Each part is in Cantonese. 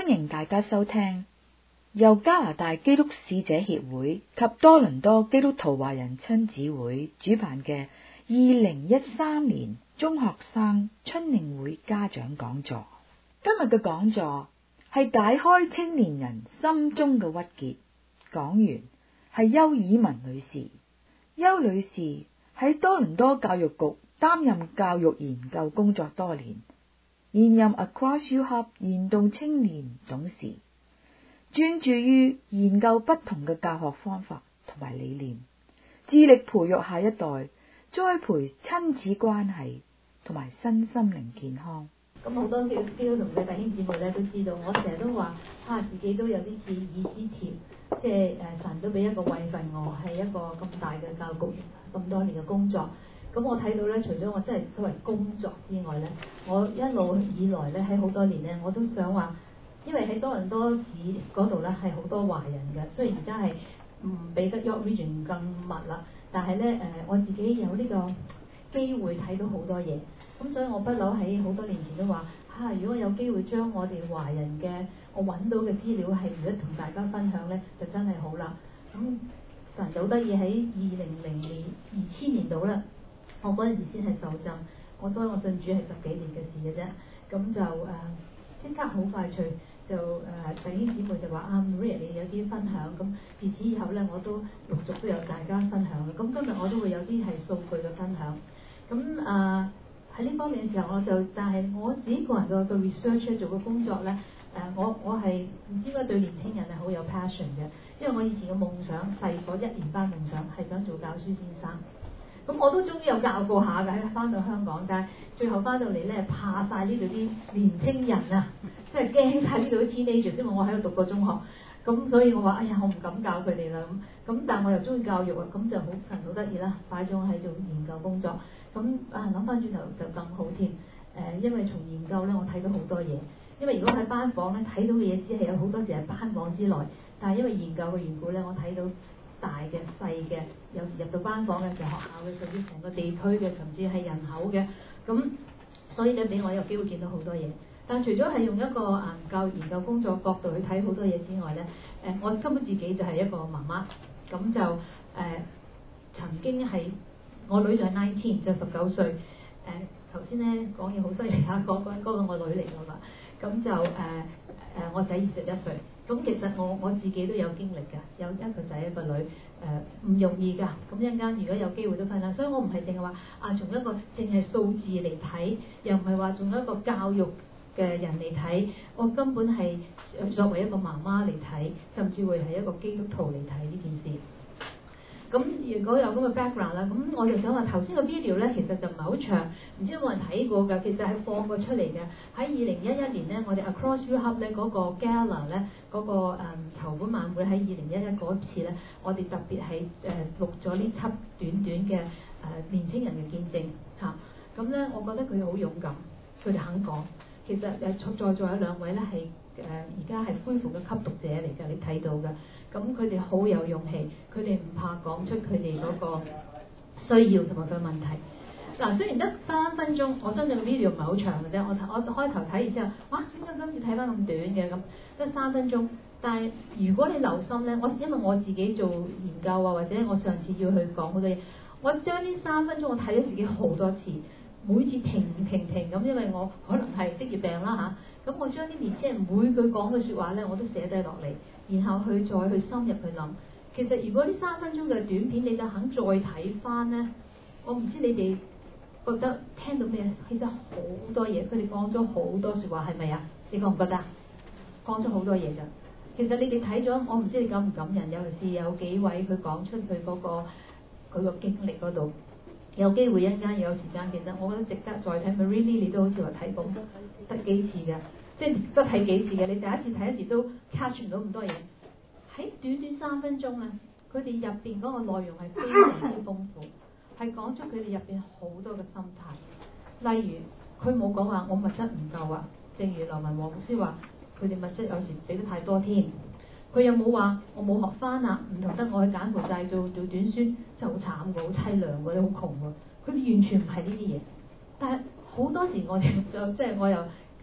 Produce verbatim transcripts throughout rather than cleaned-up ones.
歡迎大家收聽由加拿大基督使者協會及多倫多基督徒華人親子會主辦嘅二零一三年中學生春令會家長講座。今日嘅講座係解開青年人心中嘅鬱結，講員係邱以文女士。邱女士喺多倫多教育局擔任教育研究工作多年，現任 Across U Hub 研動青年董事，專注於研究不同嘅教學方法同埋理念，致力培育下一代，栽培親子關係同埋身心靈健康。 咁好多基督徒嘅弟兄姊妹咧都知道，我成日都話啊，自己都有啲似以斯帖，即係誒神都俾一個位份我，係一個咁大嘅教育局咁多年嘅工作。咁我睇到咧，除咗我真係所謂工作之外咧，我一路以來咧喺好多年咧，我都想話，因為喺多倫多市嗰度咧係好多華人嘅，雖然而家係唔比得 York Region 更密啦，但係咧誒我自己有呢個機會睇到好多嘢。咁所以我不嬲喺好多年前都話嚇、啊，如果有機會將我哋華人嘅我揾到嘅資料係如果同大家分享咧，就真係好啦。咁神就好得意喺二零零年二千年度啦，我嗰陣時先係受浸，我所以我信主係十幾年嘅事嘅啫。咁就誒即、呃、刻好快脆就誒、呃、弟兄姊妹就話啊 Maria 你有啲分享，咁自此以後咧我都陸續都有大家分享嘅。咁今日我都會有啲係數據嘅分享。咁啊〜、呃喺呢方面嘅時候，我就但係我自己個人個個 research 做嘅工作咧，誒、呃、我我係唔知點解對年輕人係好有 passion 嘅，因為我以前嘅夢想細個一年班夢想係想做教書先生，咁我都終於有教過下嘅，翻到香港，但係最後翻到嚟咧怕晒呢度啲年輕人啊，即係驚晒呢度啲 teenager，因為我喺度讀過中學，咁所以我話哎呀我唔敢教佢哋啦咁，咁但係我又中意教育啊，咁就好神好得意啦，擺咗我喺做研究工作。咁啊諗翻轉頭就更好添，誒、呃、因為從研究咧我睇到好多嘢，因為如果喺班房咧睇到嘅嘢只係有好多時係班房之內，但係因為研究嘅緣故咧，我睇到大嘅細嘅，有時入到班房嘅時候，學校嘅甚至成個地區嘅，甚至係人口嘅，咁所以咧俾我有機會見到好多嘢。但除咗係用一個啊教育研究工作角度去睇好多嘢之外咧，誒、呃、我根本自己就係一個媽媽，咁就誒、呃、曾經係。我女就係十九，就十九歲。誒頭先咧講嘢好犀利嚇，講講嗰個我女嚟㗎嘛。咁就誒誒、呃、我仔二十一歲。咁其實我我自己都有經歷㗎，有一個仔一個女，誒、呃、唔容易㗎。咁一陣間如果有機會都分享，所以我唔係淨係話啊，從一個淨係數字嚟睇，又唔係話從一個教育嘅人嚟睇，我根本係作為一個媽媽嚟睇，甚至會係一個基督徒嚟睇呢件事。咁如果有咁嘅 background 啦，咁我就想話頭先個 video 咧，其實就唔係好長，唔知有冇人睇過㗎？其實係放過出嚟嘅。喺二零一一年咧，我哋 Across U Hub 咧嗰個 Gala 咧嗰個誒籌款晚會喺二零一一嗰次咧，我哋特別係誒、呃、錄咗呢輯短短嘅誒、呃、年青人嘅見證嚇。咁、啊、咧，我覺得佢哋好勇敢，佢哋肯講。其實誒在座有兩位咧係誒而家係恢復嘅吸毒者嚟㗎，你睇到㗎。咁佢哋好有勇氣，佢哋唔怕講出佢哋嗰個需要同埋個問題。嗱、啊，雖然得三分鐘，我相信個 video 唔係好長嘅啫。我我開頭睇完之後，哇！點解今次睇翻咁短嘅咁？得三分鐘。但係如果你留心咧，我因為我自己做研究啊，或者我上次要去講好多嘢，我將呢三分鐘我睇咗自己好多次，每次停停停咁，因為我可能係職業病啦嚇。咁、啊、我將呢年青人每句講嘅説話咧，我都寫低落嚟。然後去再去深入去諗，其實如果呢三分鐘嘅短片你就肯再睇翻咧，我唔知你哋覺得聽到咩？其實好多嘢，佢哋講咗好多説話，係咪啊？你覺唔覺得？講咗好多嘢㗎。其實你哋睇咗，我唔知你感唔感人。尤其是有幾位佢講出佢嗰個佢個經歷嗰度，有機會一陣間有時間，其實我覺得值得再睇。Marie 你都好似話睇過得幾次㗎。即係得睇幾次嘅，你第一次睇一次都 catch 唔到咁多嘢。喺短短三分鐘啊，佢哋入邊嗰個內容係非常之豐富，係講出佢哋入邊好多嘅心態。例如，佢冇講話我物質唔夠啊，正如劉文黃老師話，佢哋物質有時俾得太多添。佢又冇話我冇學翻啊，唔同得我去柬埔寨做做短宣，真係好慘㗎，好凄涼㗎，你好窮㗎。佢哋完全唔係呢啲嘢，但係好多時我哋就即係我又。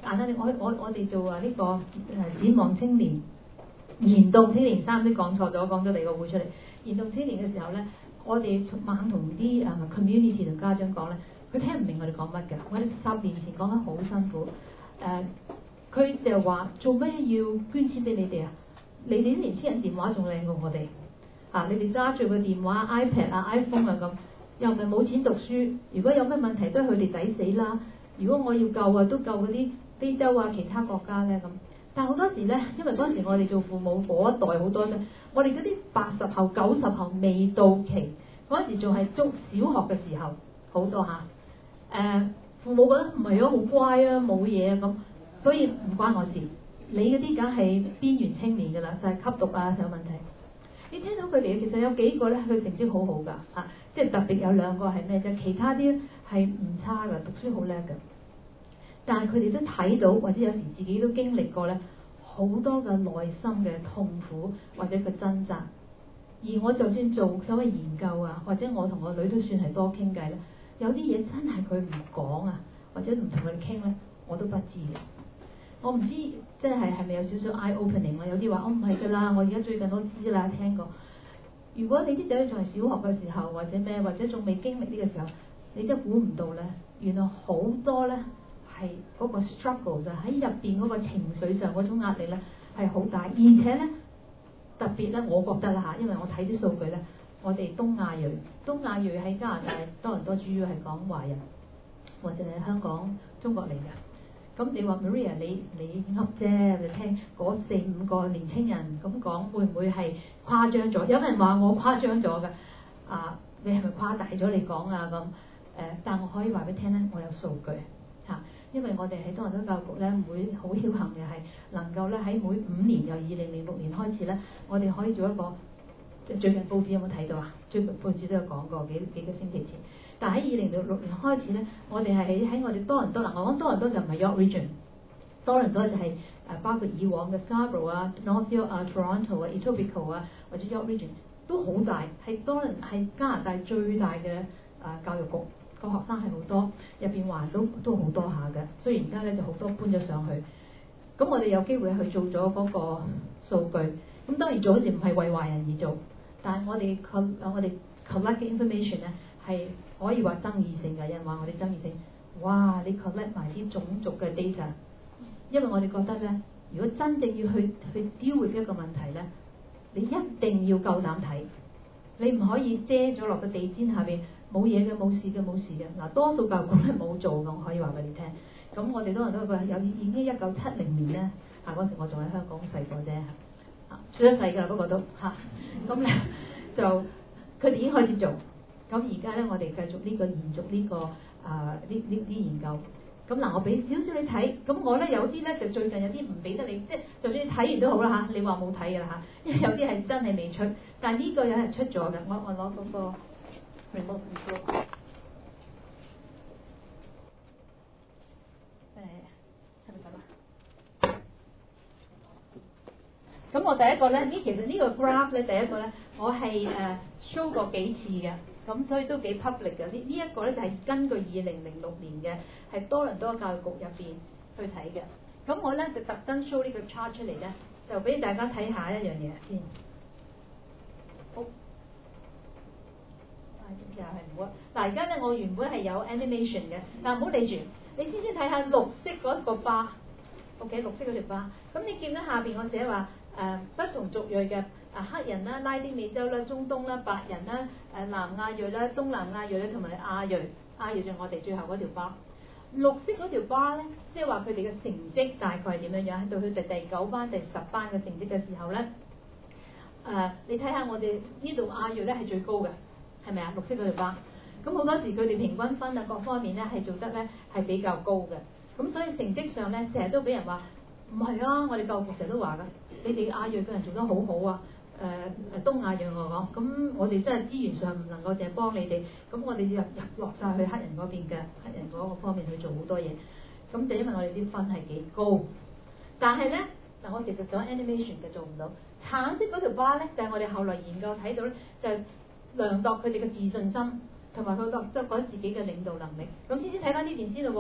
簡單啲，我我我哋做啊呢個誒展望青年、燃動青年三都講錯咗，講咗第二個會出嚟。燃動青年嘅時候咧，我哋猛同啲誒 community 同家長講咧，佢聽唔明我哋講乜嘅。我哋十年前講得好辛苦，誒、呃，佢就話做咩要捐錢俾你哋啊？你哋啲年輕人電話仲靚過我哋啊！你哋揸住個電話 iPad 啊 iPhone 啊咁，又唔係冇錢讀書。如果有咩問題都係佢哋抵死啦。如果我要救啊，都救嗰啲非洲啊其他國家咧咁。但係好多時咧，因為嗰陣時我哋做父母嗰一代好多咧，我哋嗰啲八十後、九十後未到期，嗰陣時仲係中小學嘅時候，好多嚇。誒、呃，父母覺得唔係啊，好乖啊，冇嘢啊咁，所以唔關我事。你嗰啲梗係邊緣青年㗎啦，就係、是、吸毒啊有問題。你聽到佢哋其實有幾個咧，佢成績好好㗎嚇，即係特別有兩個係咩啫？其他啲係唔差㗎，讀書好叻㗎。但係佢哋都睇到，或者有時自己都經歷過咧，好多嘅內心嘅痛苦或者嘅掙扎。而我就算做所謂研究啊，或者我同我女都算係多傾偈咧，有啲嘢真係佢唔講啊，或者唔同佢哋傾咧，我都不知嘅。我唔知即係係咪有少少 eye opening 啦？有啲話我唔係㗎啦，我而家最近都知啦，聽過。如果你啲仔女仲係小學嘅時候，或者咩，或者仲未經歷呢個時候，你真係估唔到咧，原來好多咧係嗰個 struggle 就喺入邊嗰個情緒上嗰種壓力咧係好大，而且咧特別咧，我覺得啦嚇，因為我睇啲數據咧，我哋東亞裔，東亞裔喺加拿大多倫多主要係講華人，或者係香港中國嚟嘅。咁你話 Maria 你你噏啫，你聽嗰四五個年青人咁講，會唔會係誇張咗？有人話我誇張咗㗎，啊，你係咪誇大咗你講啊咁？誒、呃，但我可以話俾你聽咧，我有數據嚇、啊，因為我哋喺多倫多教育局咧，會好僥倖嘅係能夠咧喺每五年由二零零六年開始咧，我哋可以做一個，即係最近報紙有冇睇到啊？最近報紙都有講過幾幾個星期前。但喺二零零六年開始咧，我哋係喺喺我哋多倫多嗱，我講多倫多就唔係 York Region， 多倫多就係誒包括以往嘅 Scarborough 啊、North York 啊、Toronto 啊、Etobicoke 啊或者 York Region 都好大，係多倫係加拿大最大嘅誒教育局，個學生係好多，入邊華人都都好多下嘅。雖然而家咧就好多搬咗上去，咁我哋有機會去做咗嗰個數據。咁當然做嗰時唔係為華人而做，但係我哋 co 我哋 collect 嘅 information 咧係可以話爭議性嘅。有人話我哋爭議性，哇！你 collect 埋啲種族嘅 data， 因為我哋覺得咧，如果真正要去去 deal with 一個問題咧，你一定要夠膽睇，你唔可以遮咗落個地氈下邊冇嘢嘅、冇事嘅、冇事嘅。嗱，多數教育局咧冇做嘅，我可以話俾你聽。咁我哋多人都話有已經一九七零年咧，啊嗰時我仲喺香港細個啫，啊出咗世㗎啦，不過都嚇，咁、啊、咧就佢哋已經開始做。咁而家咧，我哋繼續呢個延續呢、這個啊呢呢啲研究。咁嗱，我俾少少你睇。咁我咧有啲咧就最近有啲唔俾得你，即係就算你睇完都好啦嚇。你話冇睇㗎啦嚇，因為有啲係真係未出，但係呢個有人出咗嘅。我我攞嗰個 remote control。誒，係咪咁啊？咁我第一個咧，呢其實呢個 graph 咧，第一個咧，我係誒、uh, show 過幾次嘅。咁所以都幾 public 嘅，呢呢一個咧就係根據二零零六年嘅，係多倫多教育局入邊去睇嘅。咁我咧就特登 show 呢個 chart 出嚟咧，就俾大家睇下一樣嘢先。好，啊，又係唔好。嗱，而家咧我原本係有 animation 嘅，但唔好理住，你先先睇下綠色嗰個 bar，OK， 綠色嗰條 bar。咁你見到下邊我寫話誒、呃、不同族裔嘅。啊，黑人啦、拉丁美洲啦、中東啦、白人啦、誒南亞裔啦、東南亞裔啦，同埋亞裔，亞裔就我哋最後嗰條巴。綠色嗰條巴咧，即係話佢哋嘅成績大概係點樣樣？到佢哋第九班、第十班嘅成績嘅時候咧，誒、呃，你睇下我哋呢度亞裔咧係最高嘅，係咪啊？綠色嗰條巴。咁好多時佢哋平均分啊各方面咧係做得咧係比較高嘅。咁所以成績上咧成日都俾人話唔係啊！我哋教育局成日都話㗎，你哋亞裔嘅人做得好好啊！誒誒、呃、東亞裔我講，咁我哋真係資源上唔能夠淨係幫你哋，咁我哋要入入落晒去黑人嗰邊嘅黑人嗰個方面去做好多嘢，咁就因為我哋啲分係幾高，但係咧嗱，我其實想 animation 嘅做唔到，橙色嗰條 bar 咧就係、是、我哋後來研究睇到咧，就係、是、量度佢哋嘅自信心同埋佢覺得覺得自己嘅領導能力。咁先先睇翻呢段先咯喎，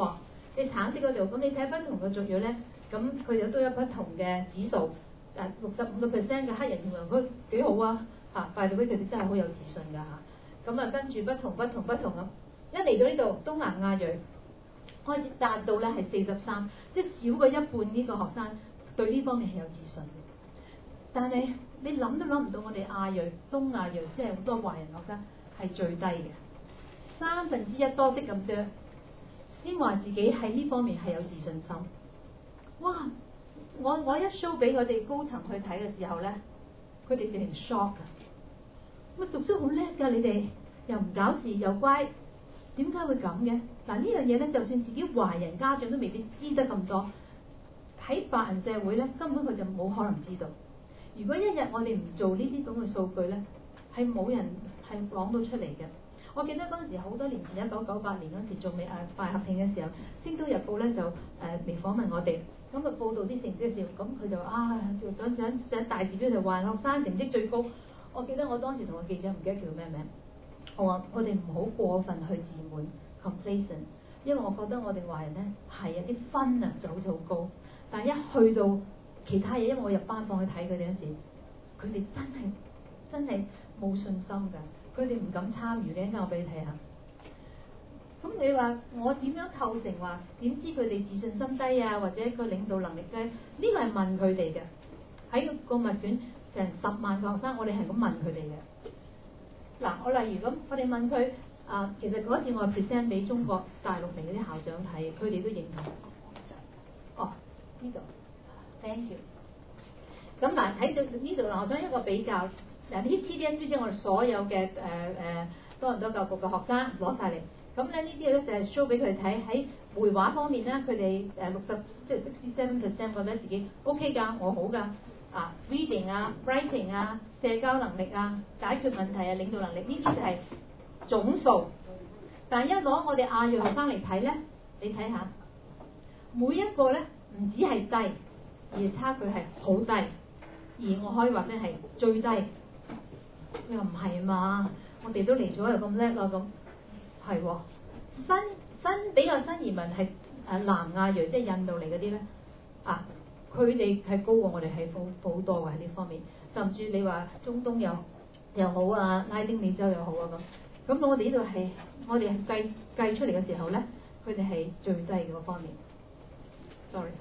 你橙色嗰度，咁你睇不同嘅族裔咧，咁佢哋都有不同嘅指數。誒六十五個 percent 嘅黑人認為佢幾好啊，嚇，by the way佢哋真係好有自信㗎嚇。咁啊跟住不同不同不同咁，一嚟到呢度東南亞裔開始達到咧係四十三，即係少過一半呢個學生對呢方面係有自信嘅。但係你諗都諗唔到，我哋亞裔、東亞裔即係好多華人學生係最低嘅，三分之一多啲咁多，先話自己喺呢方面係有自信心。哇！我我一 show 俾我哋高層去睇嘅時候咧，佢哋直情 shock 㗎。乜讀書好叻㗎，你哋又唔搞事又乖，點解會咁嘅？嗱呢樣嘢咧，就算自己華人家長都未必知得咁多，喺白人社會咧根本佢就冇可能知道。如果一日我哋唔做呢啲咁嘅數據咧，係冇人係講到出嚟嘅。我記得嗰陣時好多年前，一九九八年嗰陣時仲未誒大合併嘅時候，《星島日報》咧就誒嚟訪問我哋，咁啊報導啲成績嘅時候，咁佢就啊就想想寫大字標就話學生成績最高。我記得我當時同個記者唔記得叫咩名，我話我哋唔好過分去自滿 complacent， 因為我覺得我哋華人咧係有啲分啊就好似好高，但係一去到其他嘢，因為我入班房去睇佢哋嗰時，佢哋真係真係冇信心㗎。佢哋唔敢參與嘅，陣間我俾你睇下。咁你話我點樣構成話點知佢哋自信心低啊，或者個領導能力低？呢個係問佢哋嘅。喺個問卷成十萬個學生，我哋係咁問佢哋嘅。嗱，我例如咁，我哋問佢啊，其實嗰次我 present 俾中國大陸嚟嗰啲校長睇，佢哋都認同。哦，呢度 ，thank you。咁嗱，睇到呢度嗱，我想一個比較。嗱，呢啲 T D S 即係我哋所有嘅誒誒多倫多教育局嘅學生攞晒嚟，咁咧呢啲咧就係 show 俾佢睇。喺繪畫方面咧，佢哋誒六十即係 sixty seven percent 覺得自己 OK 㗎，我好㗎。啊 ，reading 啊 ，writing 啊，社交能力啊，解決問題啊，領導能力呢啲就係總數。但係一攞我哋亞裔學生嚟睇咧，你睇下每一個咧唔止係低，而差距係好低，而我可以話咧係最低。你話唔係嘛？我哋都嚟咗又咁叻啦，咁係喎。新新比較新移民係誒南亞裔，即係印度嚟嗰啲咧，啊，佢哋係高過我哋係好好多嘅喺呢方面。甚至你話中東又又好啊，拉丁美洲又好啊咁。咁我哋呢度係我哋係計計出嚟嘅時候咧，佢哋係最低嘅嗰方面。Sorry。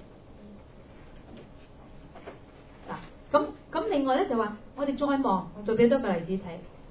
咁咁另外咧就話，我哋再望，我再俾多個例子睇。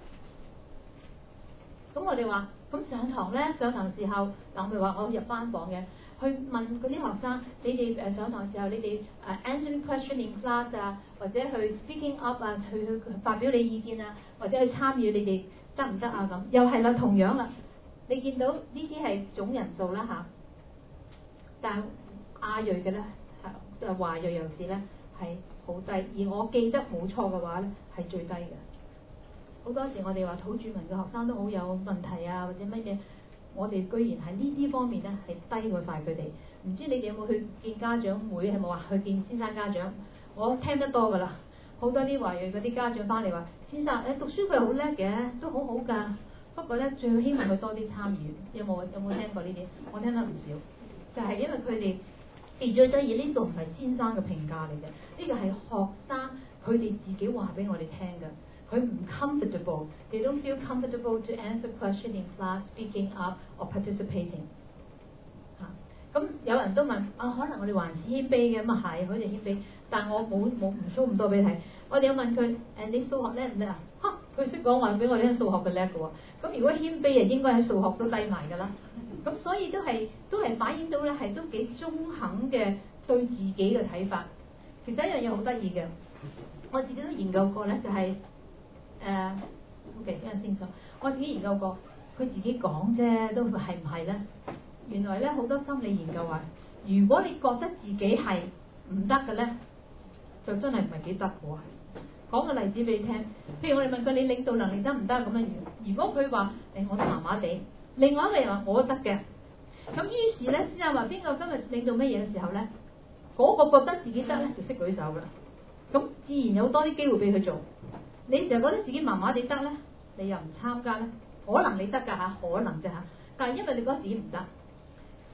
咁我哋話，咁上堂咧，上堂時候，嗱我咪話我入班房嘅，去問嗰啲學生，你哋誒上堂時候，你哋誒 answering question in class 啊，或者去 speaking up 啊，去去發表你意見啊，或者去參與，你哋得唔得啊？咁又係啦，同樣啦，你見到呢啲係總人數啦嚇，但係亞裔嘅咧，誒華裔人士咧係好低，而我記得冇錯嘅話咧係最低嘅。好多時我哋話土著民嘅學生都好有問題啊，或者乜嘢，我哋居然喺呢啲方面咧係低過晒佢哋。唔知你哋有冇去見家長會？係冇話去見先生家長？我聽得多㗎啦，好多啲華裔嗰啲家長翻嚟話：先生，誒讀書佢好叻嘅，都好好㗎。不過咧，最希望佢多啲參與。有冇有冇聽過呢啲？我聽得唔少，就係、是、因為佢哋。而最得意呢個唔係先生嘅評價嚟嘅，呢個係學生佢哋自己話俾我哋聽嘅。佢唔 comfortable，they don't feel comfortable to answer question in class, speaking up or participating。嚇、啊，咁有人都問啊，可能我哋還是謙卑嘅，咁啊係，好似謙卑，但我冇冇唔 show 咁多俾你睇。我哋有問佢誒、啊，你數學叻唔叻啊？嚇，佢識講話俾我哋聽數學嘅叻嘅喎。咁如果謙卑啊，應該喺數學都低埋㗎啦。咁所以都係都係反映到咧，係都幾中肯嘅對自己嘅睇法。其實一樣嘢好得意嘅，我自己都研究過咧，就係誒，OK，一陣先講。我自己研究過，佢自己講啫，都係唔係咧？原來咧好多心理研究話，如果你覺得自己係唔得嘅咧，就真係唔係幾得嘅喎。講個例子俾你聽，譬如我哋問佢你領導能力得唔得咁樣？如果佢話誒我都麻麻地。另外一個人話我得嘅，咁於是咧先係話邊個今日領導乜嘢嘅時候咧，嗰、那個覺得自己得咧就識舉手噶啦，咁自然有多啲機會俾佢做。你成日覺得自己麻麻地得咧，你又唔參加咧，可能你得㗎嚇，可能啫嚇，但係因為你覺得自己唔得，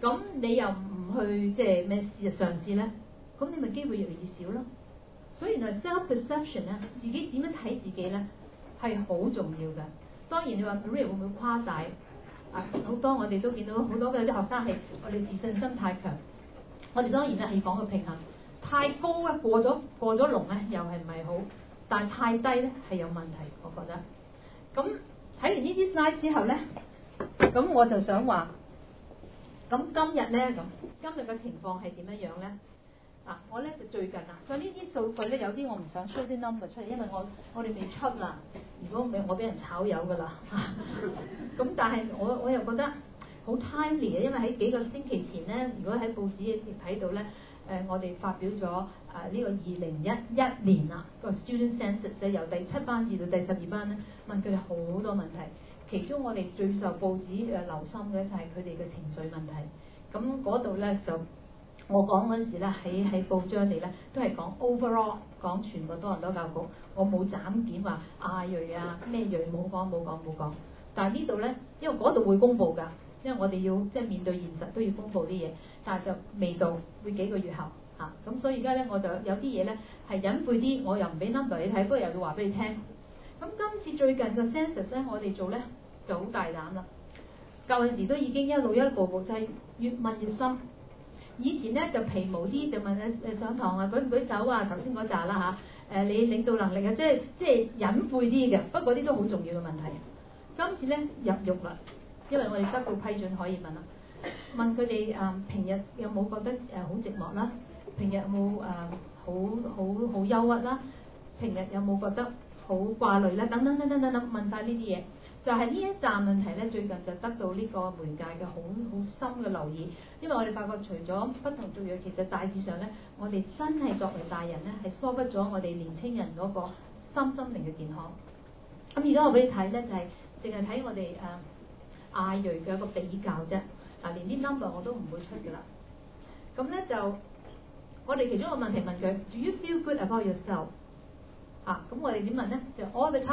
咁你又唔去即係咩試嘗試咧，咁你咪機會越嚟越少咯。所以原來 self perception 咧，自己點樣睇自己咧係好重要嘅。當然你話 Maria 會唔會誇大？啊，好多我哋都見到好多嘅啲學生係我哋自信心太強，我哋當然咧係講個平衡。太高咧過咗過咗龍咧又係唔係好，但係太低咧係有問題，我覺得。咁睇完呢啲 slide 之後咧，咁我就想話，咁今日咧咁今日嘅情況係點樣樣咧？啊，我咧就最近啊，所以呢啲數據咧有啲我唔想 show 啲 number 出嚟，因為我我哋未出啦。如果唔係我俾人炒魷㗎啦。咁但係我我又覺得好 timely 嘅，因為喺幾個星期前咧，如果喺報紙睇到咧，誒、呃、我哋發表咗誒呢個二零一一年啊個 student census 咧，由第七班至到第十二班咧，問佢哋好多問題，其中我哋最受報紙誒留心嘅就係佢哋嘅情緒問題。咁嗰度咧就我講嗰陣時咧，喺喺報章嚟咧都係講 overall 講全個多倫多教育局，我冇斬件話亞裔啊咩裔冇講冇講冇講。但係呢度咧，因為嗰度會公佈㗎，因為我哋要即係面對現實都要公佈啲嘢，但係就未到，會幾個月後嚇。咁、啊、所以而家咧我就有啲嘢咧係隱晦啲，我又唔俾 number 你睇，不過又要話俾你聽。咁今次最近嘅 census 咧，我哋做咧就好大膽啦。舊陣時都已經一路一步步就係越問越深。以前咧就皮毛啲，就問誒誒上堂啊舉唔舉手啊，頭先嗰扎啦嚇。誒、啊、你領導能力啊，即係即係隱晦啲嘅，不過啲都好重要嘅問題。今次咧入肉啦，因為我哋得到批准可以問啦，問佢哋誒平日有冇覺得誒好寂寞啦，平日有冇誒好好好憂鬱啦，平日有冇覺得好掛慮啦，等等等等等等，問晒呢啲嘢。就係呢一紮問題咧，最近就得到呢個媒介嘅好好深嘅留意，因為我哋發覺除咗不同族裔，其實大致上咧，我哋真係作為大人咧，係疏忽咗我哋年青人嗰個身心靈嘅健康。咁而家我俾你睇咧，就係淨係睇我哋誒亞裔嘅一個比較啫，嗱連啲 number 我都唔會出㗎啦。咁咧就我哋其中一個問題問佢 ，Do you feel good about yourself？ 啊，咁我哋點問咧？就 all the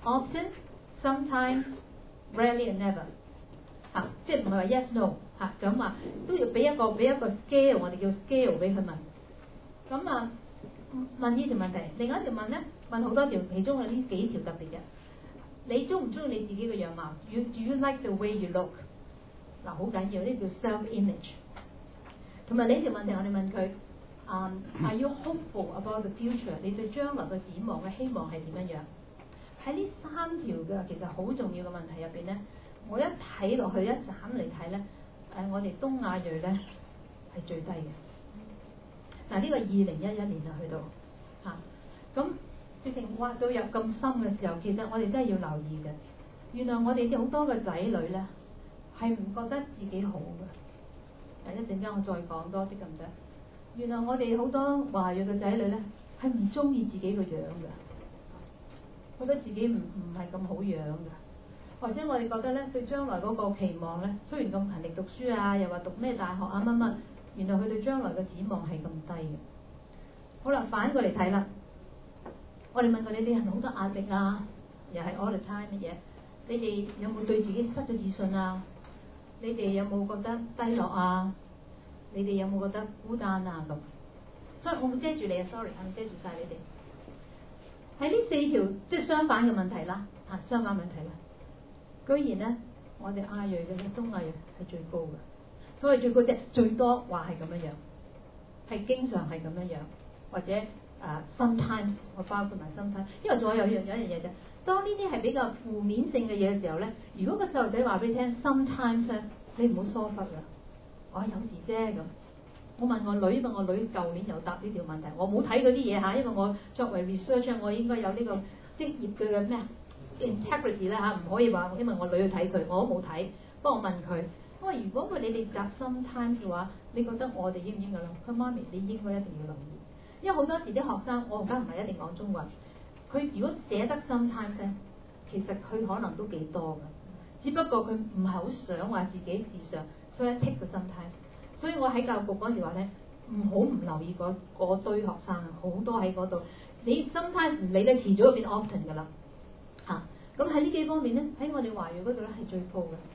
time、often。Sometimes, rarely and never，嚇、啊，即係唔係話 yes no 嚇、啊，就咁話都要俾一個俾一個 scale，我哋叫 scale 俾佢問。咁啊問呢條問題，另外一條問咧問好多條，其中有呢幾條特別嘅。你中唔中意你自己嘅樣貌 ？You do you like the way you look？ 嗱好緊要，呢叫 self image。同埋呢條問題，我哋問佢，啊、um, ，Are you hopeful about the future？ 你對將來嘅展望嘅希望係點樣樣？喺呢三條嘅其實好重要嘅問題入邊咧，我一睇落去一斬嚟睇咧，誒、呃、我哋東亞裔咧係最低嘅。嗱呢個二零一一年就去到嚇，咁、啊、直情挖到入咁深嘅時候，其實我哋真係要留意嘅。原來我哋好多嘅仔女咧係唔覺得自己好嘅。嗱一陣間我再講多啲咁多。原來我哋好多華裔嘅仔女咧係唔中意自己個樣嘅。覺得自己唔唔係咁好樣嘅，或者我哋覺得咧對將來嗰個期望咧，雖然咁勤力讀書啊，又話讀咩大學啊乜乜，原來佢對將來嘅展望係咁低嘅。好啦，反過嚟睇啦，我哋問過你哋係咪好多壓力啊？又係 all the time 乜嘢？你哋有冇對自己失咗自信啊？你哋有冇覺得低落啊？你哋有冇覺得孤單啊咁？所以我冇遮住你啊 ，sorry， 我遮住晒你哋。喺呢四條即係相反嘅問題啦，啊相反問題啦，居然咧我哋亞裔嘅東亞裔係最高嘅，所謂最高即係最多話係咁樣樣，係經常係咁樣樣，或者啊、uh, sometimes 我包括埋 sometimes， 因為仲有有樣有一樣嘢啫，當呢啲係比較負面性嘅嘢嘅時候咧，如果個細路仔話俾你聽 sometimes 咧，你唔好疏忽㗎，我、哦、有時啫咁。我問我女，因為我女舊年又答呢條問題，我冇睇嗰啲嘢嚇，因為我作為 researcher， 我應該有呢個職業嘅咩 integrity 咧嚇，唔可以話因為我女去睇佢，我都冇睇。不過我問佢，我話如果佢你哋答 sometimes 嘅話，你覺得我哋應唔應該諗？佢媽咪你應該一定要留意，因為好多時啲學生，我而家唔係一定講中文，佢如果寫得 sometimes 咧，其實佢可能都幾多嘅，只不過佢唔係好想話自己自上，所以 take 個 sometimes。所以我喺教育局嗰時話咧，唔好唔留意嗰嗰堆學生啊，好多喺嗰度。你 sometimes 唔理咧，遲早就變 often 㗎啦。嚇、啊，咁喺呢幾方面咧，喺我哋華裔嗰度咧係最高嘅。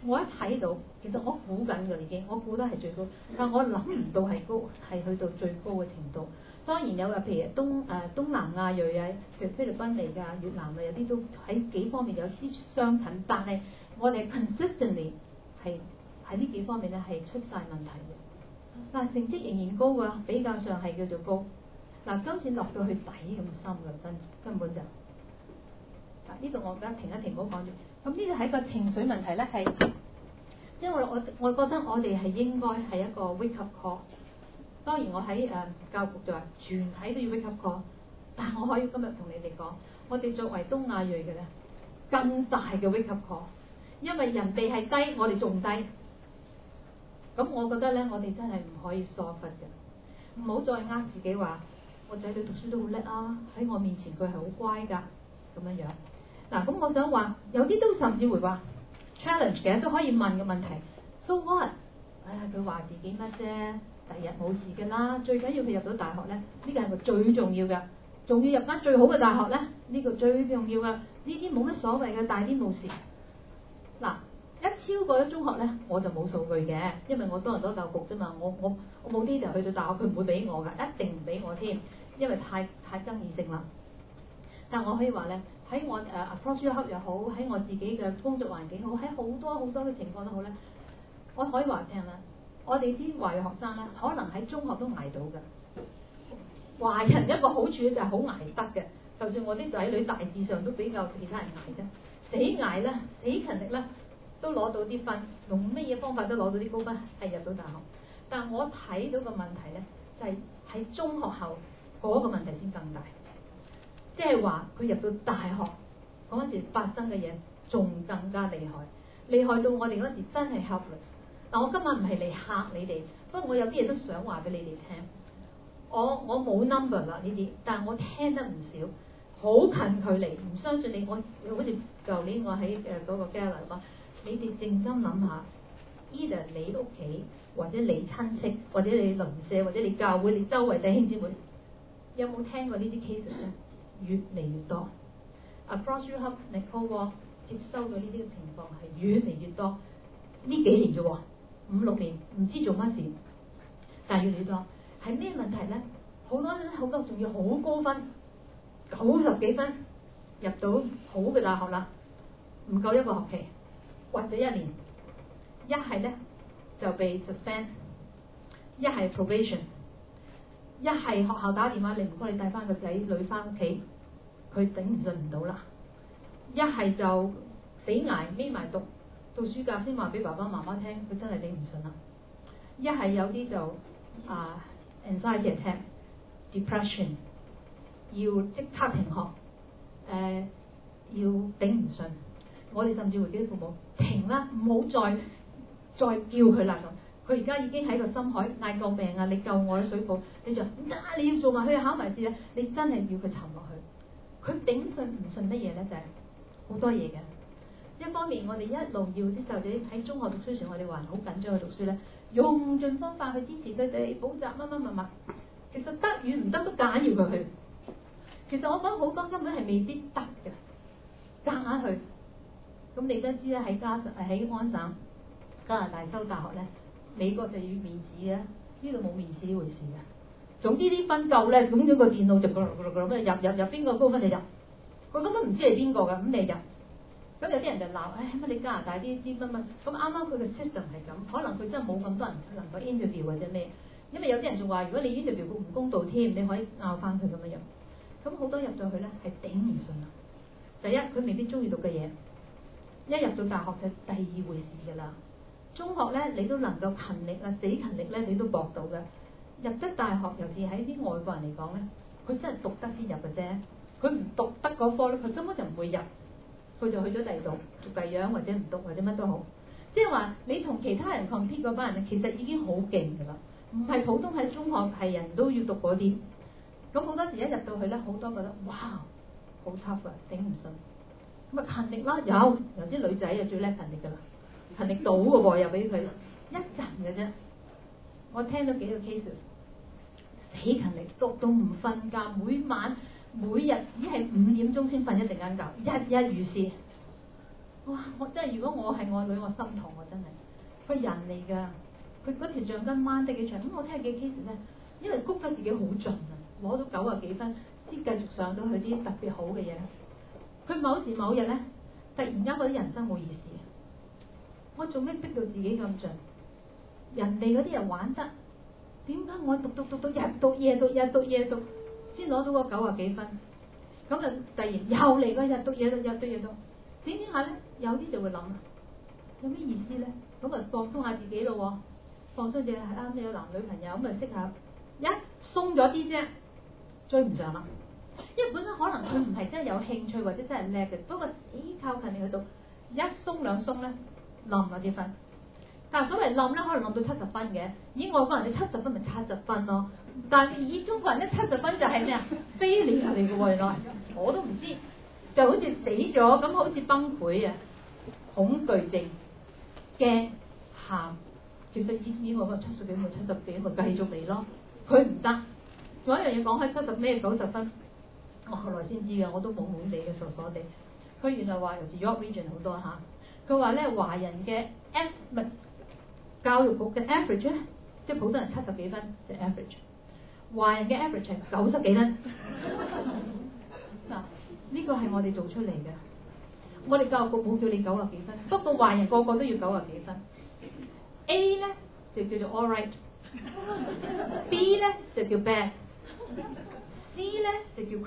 我一睇到，其實我估緊㗎已經，我估得係最高，但我諗唔到係高，係去到最高嘅程度。當然有啊，譬如東誒、呃、東南亞裔啊，譬如菲律賓嚟㗎、越南啊，有啲都喺幾方面有啲相近，但係我哋 consistently 係喺呢幾方面咧係出晒問題嘅。嗱，成績仍然高㗎，比較上係叫做高。嗱，今次落到去底咁深㗎，根根本就。呢度我而家停一停，唔好講住。咁呢個係一個情緒問題咧，係，因為我我我覺得我哋係應該係一個 wake up call。當然我喺誒、呃、教育局就話全體都要 wake up call，但係我可以今日同你哋講，我哋作為東亞裔嘅咧，更大嘅 wake up call，因為人哋係低，我哋仲低。咁我覺得咧，我哋真係唔可以疏忽嘅，唔好再呃自己話我仔女讀書都好叻啊，喺我面前佢係好乖㗎咁樣樣。嗱，咁我想話，有啲都甚至會話 challenge 嘅都可以問嘅問題 ，so what？ 唉，佢話自己乜啫？第日冇事嘅啦，最緊要佢入到大學咧，呢個係個最重要嘅，仲要入間最好嘅大學咧，呢個最重要嘅，呢啲冇乜所謂嘅，大啲冇事。嗱，一超過咗中學咧，我就冇數據嘅，因為我多倫多教育局啫嘛，我我我冇 data 去到大學，佢唔會俾我㗎，一定唔俾我添，因為太太爭議性啦。但我可以話咧。喺我誒 Across Europe 又好，喺我自己嘅工作環境好，喺好多好多嘅情況都好咧，我可以話聽啦，我哋啲華裔學生咧，可能喺中學都捱到嘅。華人一個好處就係好捱得嘅，就算我啲仔女大致上都比較其他人捱啫，死捱咧，死勤力咧，都攞到啲分，用乜嘢方法都攞到啲高分，係入到大學。但我睇到個問題咧，就係喺中學後嗰個問題先更大。即係話佢入到大學嗰陣時發生嘅嘢仲更加厲害，厲害到我哋嗰陣時真係 helpless。嗱，我今日唔係嚟嚇你哋，不過我有啲嘢都想話俾你哋聽。我我冇 number 啦呢啲，但係我聽得唔少，好近距離。唔相信你，我好似舊年我喺誒嗰個 Gala 話，你哋靜心諗下 either 你屋企或者你親戚或者你鄰舍或者你教會你周圍弟兄姊妹有冇聽過呢啲 cases 咧？越嚟越多 ，Across Europe Nicole 接收到呢啲嘅情況係越嚟越多。呢幾年啫喎，五六年唔知做乜事，但係越嚟越多。係咩問題咧？好多好多仲要好高分，九十幾分入到好嘅大學啦，唔夠一個學期或者一年，一係咧就被 suspend， 一係 probation。一係學校打電話，你唔該你帶翻個仔女翻屋企，佢頂唔順唔到啦。一係就死捱孭埋讀，到暑假先話俾爸爸媽媽聽，佢真係頂唔順啦。一係有啲就啊 anxiety attack、depression， 要即刻停學，誒、呃、要頂唔順。我哋甚至會叫啲父母停啦，唔好再再叫佢啦咁。佢而家已經喺個深海嗌救命啊！你救我啲水泡，你就唔得啊！你要做埋去考埋試咧，你真係要佢沉落去。佢頂順唔順乜嘢咧？就係、是、好多嘢嘅。一方面，我哋一路要啲細路仔喺中學讀書時，我哋話好緊張去讀書咧，用盡方法去支持佢哋補習乜乜乜乜。其實得與唔得都夾硬要佢去。其實我覺得好多根本係未必得嘅，夾硬去。咁你都知啦，喺加喺安省加拿大收大學咧。美國就要面試啊，呢度冇面試呢回事嘅。總之啲分夠咧，咁樣個電腦就嗰度嗰度咁入入入邊個高分就入。佢根本唔知係邊個㗎，咁你入。咁有啲人就鬧，唉乜你加拿大啲啲乜乜，咁啱啱佢嘅 system 係咁，可能佢真係冇咁多人能夠 interview 或者咩。因為有啲人仲話，如果你 interview 佢唔公道添，你可以拗翻佢咁樣樣。咁好多入到去咧係頂唔順啊。第一佢未必中意讀嘅嘢，一入到大學就第二回事㗎啦。中學咧，你都能夠勤力啊，死勤力咧，你都搏到嘅。入得大學，尤其喺啲外國人嚟講咧，佢真係讀得先入嘅啫。佢唔讀得嗰科咧，佢根本就唔會入，佢就去咗第二度做第樣或者唔讀或者乜都好。即係話你同其他人 compete 嗰班人咧，其實已經好勁㗎啦，唔係普通喺中學係人都要讀嗰啲。咁好多時一入到去咧，好多覺得哇好 tough 啊，頂唔順。咁啊勤力啦，有有啲女仔啊最叻勤力㗎啦。勤力到嘅喎，又俾佢一陣嘅啫。我聽咗幾個 cases，死勤力讀到唔瞓覺，每晚每日只係五點鐘先瞓一陣間覺，日日如是。 哇！我真係如果我係我女，我心痛我真係。佢人嚟㗎，佢嗰條橡筋掹得幾長。咁我聽幾 case 咧，因為谷得自己好盡啊，攞到九啊幾分先繼續上到去啲特別好嘅嘢。佢某時某日咧，突然間覺得人生冇意思。我做咩逼到自己咁盡？人哋嗰啲人玩得，點解我讀讀讀讀日讀夜讀日讀夜讀先攞到個九啊幾分？咁就突然又嚟個日讀夜讀日讀夜讀，整整下咧，有啲就會諗，有咩意思咧？咁啊放鬆下自己咯，放鬆隻係啱你有男女朋友咁啊識下，一鬆咗啲啫，追唔上啦。因為本身可能佢唔係真係有興趣或者真係叻嘅，不過依靠近你去到一鬆兩鬆咧，冧咗啲分。但係所謂冧咧，可能冧到七十分嘅。以外國人嘅七十分咪七十分咯，但係以中國人咧七十分就係咩啊？failure嚟嘅喎，原來我都唔知，就好似死咗咁，好似崩潰啊，恐懼症、驚、喊。其實以以外國人七十幾咪七十幾咪繼續嚟咯，佢唔得。仲有一樣嘢講開七十咩九十分，我後來先知嘅，我都懵懵地嘅傻傻地。佢原來話尤其 York Region 好多嚇，佢話咧華人嘅 F 咪。教育局嘅 average 咧，即係普通人七十幾分，即係 average。華人嘅 average 係九十幾分。嗱，呢個係我哋做出嚟嘅。我哋教育局冇叫你九十幾分，不過華人個個都要九十幾分。A 咧就叫做 all right，B 咧就叫 bad，C 咧就叫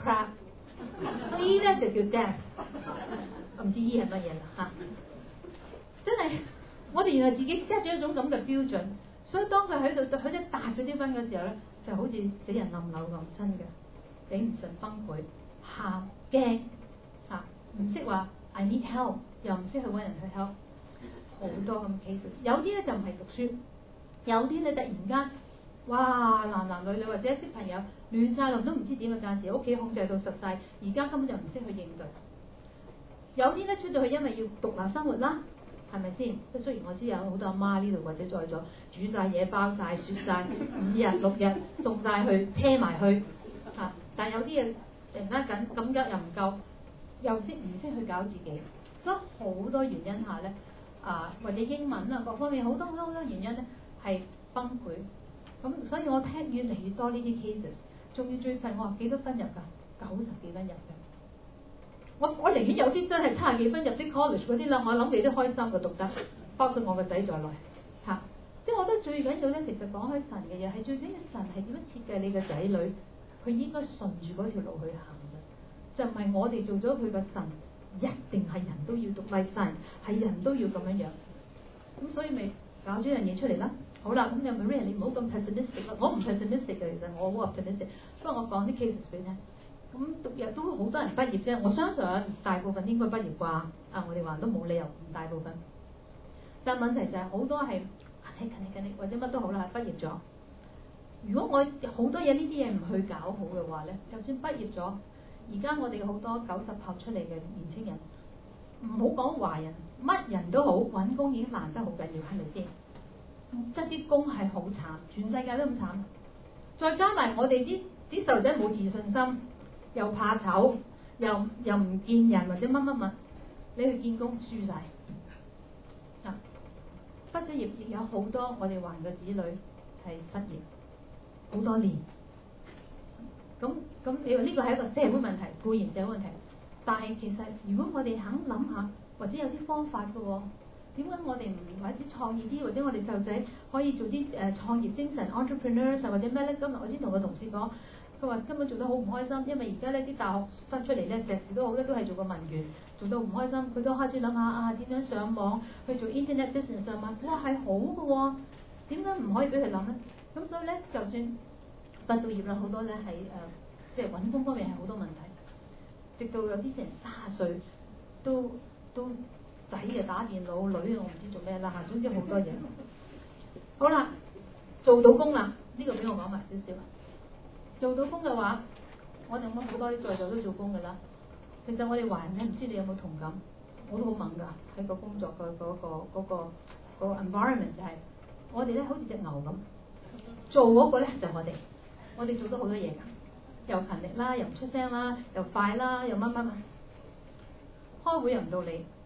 crap，D 咧就叫 death。唔知 E 係乜嘢啦嚇，真係。我哋原來自己 set 咗一種咁嘅標準，所以當佢喺度佢一達咗啲分嘅時候咧，就好似死人冧樓咁，真嘅頂唔順崩潰，喊驚嚇，唔識話 I need help， 又唔識去揾人去 help， 好多咁 case。有啲咧就唔係讀書，有啲咧突然間哇男男女女或者識朋友亂晒龍都唔知點嘅間時，屋企控制到實晒，而家根本就唔識去應對。有啲咧出到去因為要獨立生活啦。係咪先？即係雖然我知有好多阿媽呢度或者在咗煮晒嘢包晒雪晒五日六日送晒去車埋去嚇、啊，但係有啲嘢突然間緊咁急又唔夠，又識唔識去搞自己，所以好多原因下咧啊，或者英文啊各方面好多好多好多原因咧係崩潰。咁所以我聽越嚟越多呢啲 cases， 仲要最近我話幾多分入㗎？九十幾分入㗎。我我寧願有啲真係七十幾分入啲 college 嗰啲啦，我諗你都開心嘅讀得，包括我個仔在內嚇、啊。即係我覺得最緊要咧，其實講開神嘅嘢係最緊要神係點樣設計你嘅仔女，佢應該順住嗰條路去行嘅，就唔係我哋做咗佢個神，一定係人都要讀禮神，係人都要咁樣樣。咁所以咪搞咗樣嘢出嚟啦。好啦，咁又 Maria 你唔好咁 pessimistic 啦，我唔 pessimistic 嘅，其實我好 optimistic，不過我講啲 cases 俾你聽。咁讀日都好多人畢業啫，我相信大部分應該畢業啩。啊，我哋話都冇理由唔大部分。但問題就係、是、好多係勤力勤力勤力或者乜都好啦，畢業咗。如果我好多嘢呢啲嘢唔去搞好嘅話咧，就算畢業咗，而家我哋好多九十後出嚟嘅年青人，唔好講華人，乜人都好，揾工已經難得好緊要，係咪先？即係啲工係好慘，全世界都咁慘。再加埋我哋啲啲細路仔冇自信心。又怕醜，又又唔見人或者乜乜乜，你去見工輸晒。嗱，畢咗業亦有好多我哋華人嘅子女係失業好多年。咁咁，你話呢個係一個社會問題，固然社會問題，但係其實如果我哋肯諗下，或者有啲方法嘅喎，點解我哋唔或者創意啲，或者我哋細路仔可以做啲誒、呃、創業精神 entrepreneurs 或者咩咧？今日我先同個同事講。佢話根本做得好唔開心，因為而家呢啲大學分出嚟咧，碩士都好咧，都係做個文員，做到唔開心。佢都開始諗下啊，點樣上網去做 internet business 上網，哇係好嘅喎，點解唔可以俾佢諗咧？咁所以咧，就算畢到業啦，好多咧喺誒，即係揾工方面係好多問題，直到有啲成卅歲都都仔啊打電腦，女我唔知做咩啦嚇，總之好多嘢。好啦，做到工啦，呢、這個俾我講埋少少。做到工嘅話，我哋諗好多啲在座都做工嘅啦。其實我哋華人咧，唔知你有冇同感？我都好猛㗎，喺個工作嘅嗰、嗰個嗰、嗰個嗰個 environment 就係、係、我哋咧好似隻牛咁，做嗰個咧就係、我哋，我哋做得好多嘢㗎，又勤力啦，又唔出聲啦，又快啦，又乜乜乜，開會又唔到你，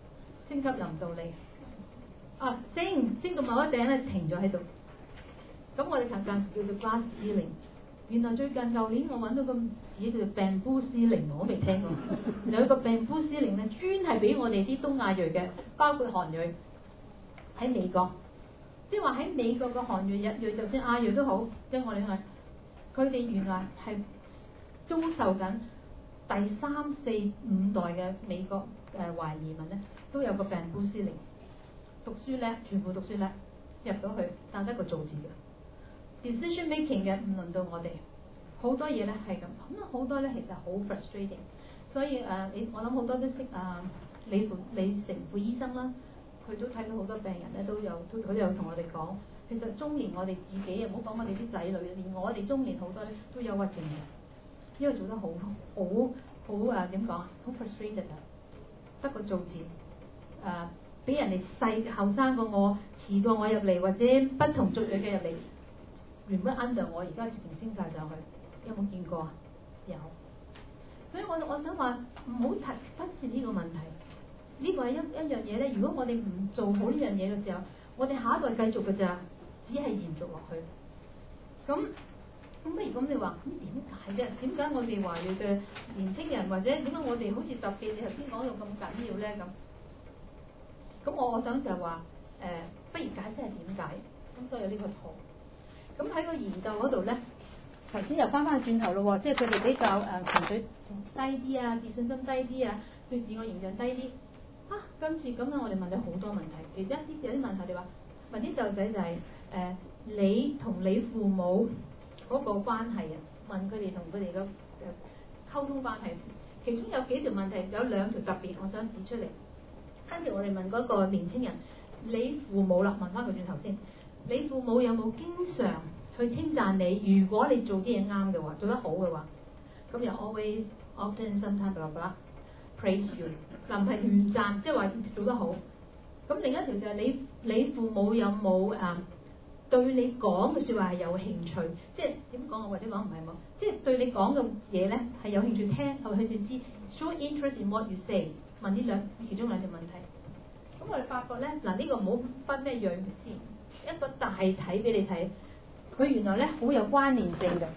升級又唔到你，啊升升到某一頂咧停咗喺度，咁我哋近近叫做 glass ceiling。原來最近舊年我揾到個字叫做 bamboo ceiling，我都未聽過。有一個 bamboo ceiling 咧，專係俾我哋啲東亞裔嘅，包括韓裔喺美國，即係話喺美國嘅韓裔、日裔，就算亞裔都好，即係我哋係佢哋原來係遭受緊第三四五代嘅美國誒華移民咧，都有個 bamboo ceiling，讀書叻，全部讀書叻，入到去，但得個做字嘅。decision making 嘅唔輪到我哋，好多嘢咧係咁，咁啊好多咧其實好 frustrating， 所以誒、呃、你我諗好多都識啊李富李成富醫生啦，佢都睇到好多病人咧都有，佢都有同我哋講，其實中年我哋自己啊，唔好講我哋啲仔女，連我哋中年好多咧都憂鬱症嘅，因為做得好好好啊點講啊，好 frustrated 啊，得個做字誒，俾、呃、人哋細後生過我，遲過我入嚟，或者不同族裔嘅入嚟。原本 under 我，而家直情升晒上去，有冇見過啊？有，所以我我想話唔好提忽視呢個問題。呢、這個係一一樣嘢咧。如果我哋唔做好呢樣嘢嘅時候，我哋下一代繼續嘅咋，只係延續落去。咁咁不如咁你話咁點解啫？點解我哋華裔嘅年青人或者點解我哋好似特別你頭先講到咁緊要咧？咁咁我我想就係話誒，不如解釋係點解？咁所以有呢個圖。咁喺個研究嗰度咧，頭先又翻翻去轉頭咯喎，即係佢哋比較誒、呃、情緒低啲啊，自信心低啲啊，對自我形象低啲。啊，今次咁樣我哋問咗好多問題，其中一啲有啲問題你話問啲細路仔就係、是、誒、呃、你同你父母嗰個關係啊，問佢哋同佢哋嘅誒溝通關係，其中有幾條問題有兩條特別，我想指出嚟。跟住我哋問嗰個年青人，你父母啦，問翻佢轉頭先。你父母有冇經常去稱讚你？如果你做啲嘢啱嘅話，做得好嘅話，咁又 always often sometimes blah blah praise you， 嗱唔係亂讚，即係話做得好。咁另一條就係你你父母有冇誒、嗯、對你講嘅説話係有興趣？即係點講啊？或者講唔係冇，即係對你講嘅嘢咧係有興趣聽，有興趣知 show interest in what you say。問呢兩其中兩條問題。咁我哋發覺咧，嗱、這、呢個唔好分咩樣先。一個大體俾你睇，佢原來咧好有關聯性嘅。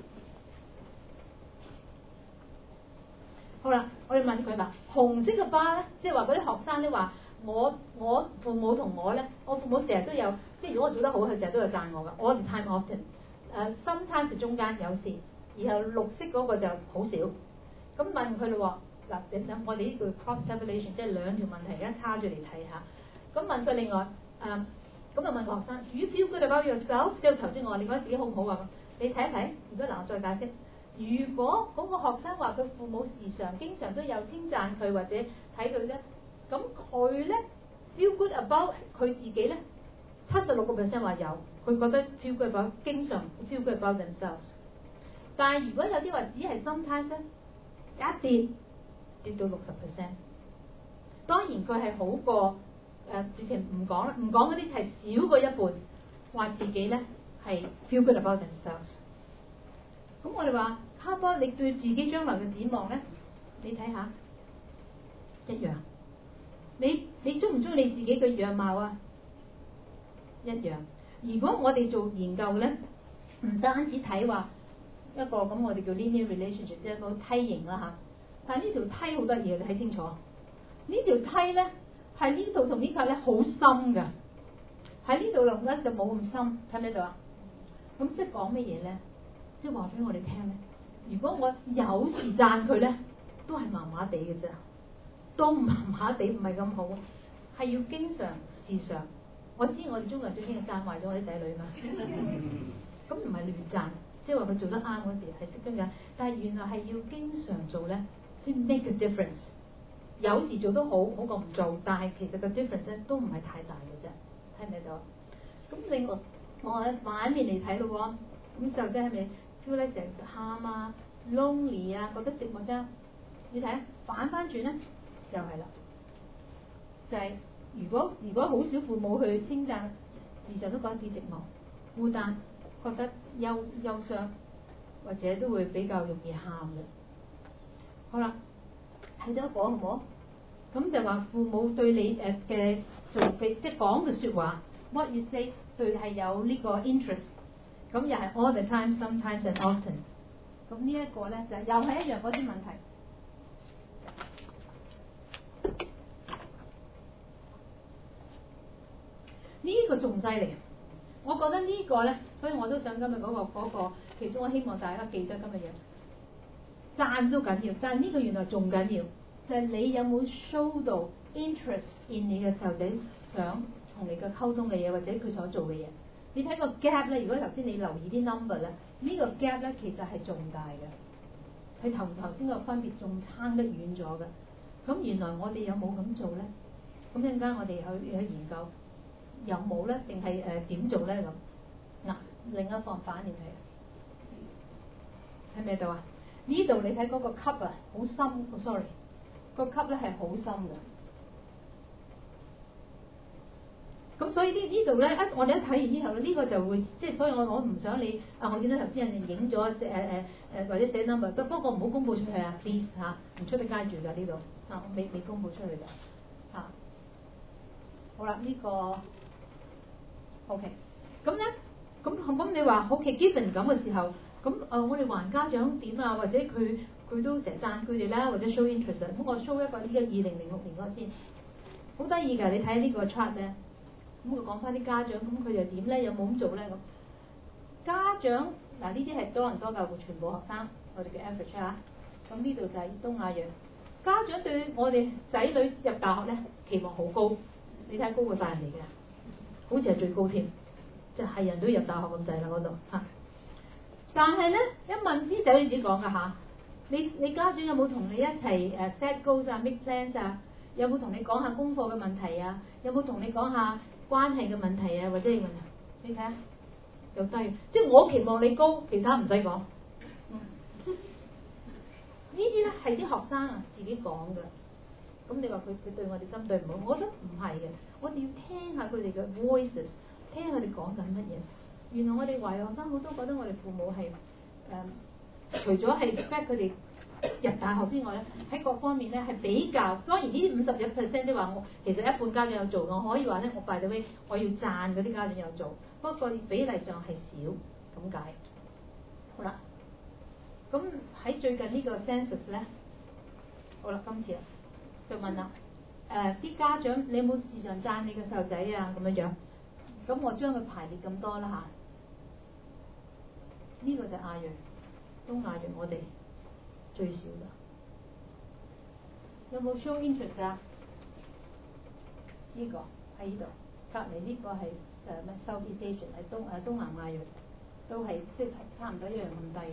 好啦，我哋問佢啦，紅色嘅巴咧，即係話嗰啲學生咧話，我我父母同我咧，我父母成日都有，即係如果我做得好，佢成日都有讚我噶。我哋 time often，誒 sometimes 中間有時，然後綠色嗰個就好少。咁問佢咯喎，嗱，我哋呢句 cross tabulation， 即係兩條問題而家叉住嚟睇下。咁問佢另外誒。呃咁就問個學生 ，Do you feel good about yourself？ 即係頭先我話你覺得自己好唔好啊？你睇一睇，如果嗱我再解釋，如果嗰個學生話佢父母時常、經常都有稱讚佢或者睇佢咧，咁佢咧 feel good about 佢自己咧，七十六個 percent 話有，佢覺得 feel good about， 經常 feel good about themselves。但係如果有啲話只係 sometimes 咧，一跌跌到六十 percent， 當然佢係好過。誒，直情唔講啦，唔講嗰啲係少過一半，話自己咧係 feel good about themselves。咁我哋話，卡波，你對自己將來嘅展望咧，你睇下一樣。你你中唔中意你自己嘅樣貌啊？一樣。如果我哋做研究咧，唔單止睇話一個咁，我哋叫 linear relationship，即係一個梯形啦嚇。但係呢條梯好得意，你睇清楚。呢條梯咧。喺呢度同呢塊咧好深㗎，喺呢度落咧就冇咁深，睇唔睇到啊？咁即係講乜嘢咧？即係話俾我哋聽咧，如果我有時讚佢咧，都係麻麻地嘅啫，都麻麻地，唔係咁好，係要經常時常。我知我哋中國人最興讚壞咗我啲仔女嘛，咁唔係亂讚，即係話佢做得啱嗰時係識得㗎，但係原來係要經常做咧先 make a difference。有時做得好好過唔做，但係其實個 difference 咧都唔係太大嘅啫，睇唔睇到？咁另外我喺反面嚟睇咯喎，咁細路仔係咪 feel 咧成日喊啊、lonely 啊、覺得寂寞啫？你睇反翻轉咧，又係啦，就係、是、如果如果好少父母去稱讚，時常都覺得幾寂寞、孤單，覺得憂憂傷，或者都會比較容易喊嘅。好啦。睇到一個好唔好？ 咁就話父母對你誒嘅做嘅即係講嘅説話 ，what you say 對係有呢個 interest。咁又係 all the time, sometimes and often。咁呢一個咧就又係一樣嗰啲問題。呢、這個仲犀利，我覺得個呢個咧，所以我都想今日嗰、那個嗰、那個，其中我希望大家記得今日嘢，讚都緊要，但係呢個原來仲緊要，就係、是、你有冇 show 到 interest in 你嘅細路仔想同你嘅溝通嘅嘢，或者佢所做嘅嘢。你睇個 gap 咧，如果頭先你留意啲 number 咧，呢個 gap 咧其實係仲大嘅，佢同頭先個分別仲差得遠咗嘅。咁原來我哋有冇咁做咧？咁陣間我哋去去研究有冇咧，定係誒點做咧咁？嗱，另一方反面睇，睇咩度啊？呢度你睇嗰個級啊，好深。哦，sorry，個級咧係好深嘅。咁所以呢呢度咧，一我哋一睇完之後咧，呢、這個就會即係，所以我我唔想你啊！我見到頭先有人影咗誒誒誒或者寫 number，不不過唔好公佈出去啊 ，please 嚇、啊，唔出得街住㗎呢度啊，我未未公佈出去㗎嚇、啊。好啦，呢、這個 OK，咁咧咁咁你話 OK，given 咁嘅時候，咁誒、呃、我哋還家長點啊？或者佢佢都成日讚佢哋啦，或者 show interest，咁我 show 一個呢個二零零六年嗰個先，好得意㗎！你睇下呢個 chart 咧。咁佢講翻啲家長，咁佢又點咧？有冇咁做咧？咁家長嗱，呢啲係多倫多教會全部學生，我哋嘅 average 啊。咁呢度就係東亞裔家長對我哋仔女入大學咧期望好高，你睇高過晒人哋嘅，好似係最高添，即係係人都入大學咁滯啦嗰度嚇。但係咧一問啲仔女自己講㗎嚇，你你家長有冇同你一齊誒 set goals 啊 make plans 啊？有冇同你講下功課嘅問題啊？有冇同你講下關係嘅問題啊，或者係問題，你睇下又低，即係我期望你高，其他唔使講。嗯、呢啲咧係啲學生啊自己講嘅，咁你話佢佢對我哋針對唔好，我覺得唔係嘅，我哋要聽下佢哋嘅 voices， 聽下佢哋講緊乜嘢。原來我哋華裔學生好多覺得我哋父母係誒、呃，除咗係 expect 佢哋入大學之外咧，喺各方面咧係比較，當然呢五十一 percent 都話我其實一半家長有做，我可以話咧我 by the way 我要讚嗰啲家長有做，不過比例上係少咁解。好啦，咁喺最近呢個 census 咧，好啦，今次啊就問啦，誒、呃、啲家長你有冇時常讚你嘅細路仔啊咁樣樣？咁我將佢排列咁多啦嚇，呢、這個就亞裔、東亞裔我哋最少㗎，有冇 show interest 啊？呢、這個喺呢度，隔離呢個係誒咩 Southeast Asian 係東誒東南亞裔，都係即係差唔多一樣咁低。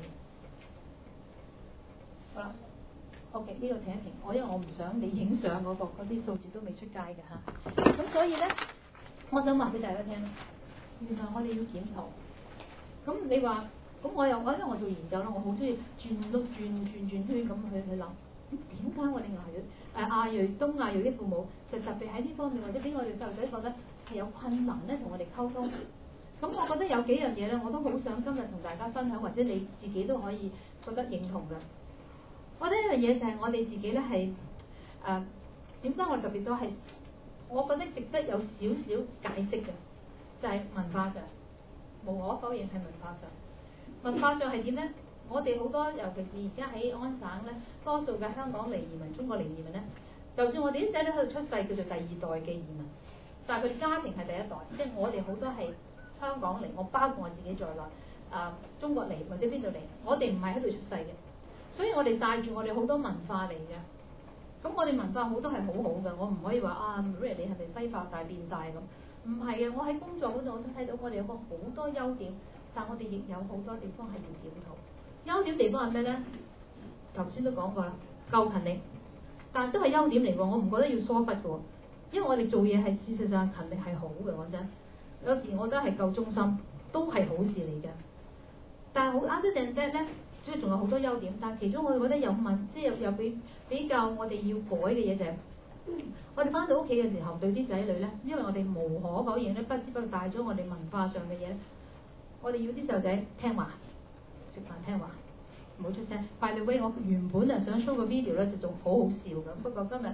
好啦 ，OK 呢個停一停，我因為我唔想你影相嗰個嗰啲數字都未出街嘅嚇，咁所以咧，我想話俾大家聽，原來我哋要檢討。咁你話？咁我又我因為我做研究啦，我好中意轉碌轉轉轉圈咁去去諗，咁點解我哋亞裔誒亞裔東亞裔啲父母就特別喺呢方面，或者俾我哋細路仔覺得係有困難咧，同我哋溝通？咁我覺得有幾樣嘢咧，我都好想今日同大家分享，或者你自己都可以覺得認同嘅。我覺得一樣嘢就係我哋自己咧係誒點解我哋特別多係，我覺得值得有少少解釋嘅，就係、是、文化上，無可否認係文化上。文化上係點咧？我哋好多，尤其是而家喺安省咧，多數嘅香港嚟移民、中國嚟移民咧，就算我哋啲仔女喺度出世，叫做第二代嘅移民，但係佢哋家庭係第一代，即係我哋好多係香港嚟，我包括我自己在內，啊、呃、中國嚟或者邊度嚟，我哋唔係喺度出世嘅，所以我哋帶住我哋好多文化嚟嘅。咁我哋文化好多係好好嘅，我唔可以話啊 Maria 你係咪西化晒變晒咁？唔係嘅，我喺工作嗰度我都睇到我哋有個好多優點。但我哋亦有好多地方係要檢討。優點地方係咩咧？頭先都講過啦，夠勤力，但係都係優點嚟喎。我唔覺得要疏忽嘅喎，因為我哋做嘢係事實上勤力係好嘅，講真。有時我覺得係夠忠心，都係好事嚟嘅。但係好 other than that 咧，即係仲有好多優點。但係其中我哋覺得有問，即係有有比比較我哋要改嘅嘢就係、是，我哋翻到屋企嘅時候對啲仔女咧，因為我哋無可否認咧，不知不覺帶咗我哋文化上嘅嘢。我哋要啲細路仔聽話，食飯聽話，唔好出聲。By the way，我原本啊想 show 個 video 咧，就仲好好笑嘅。不過今日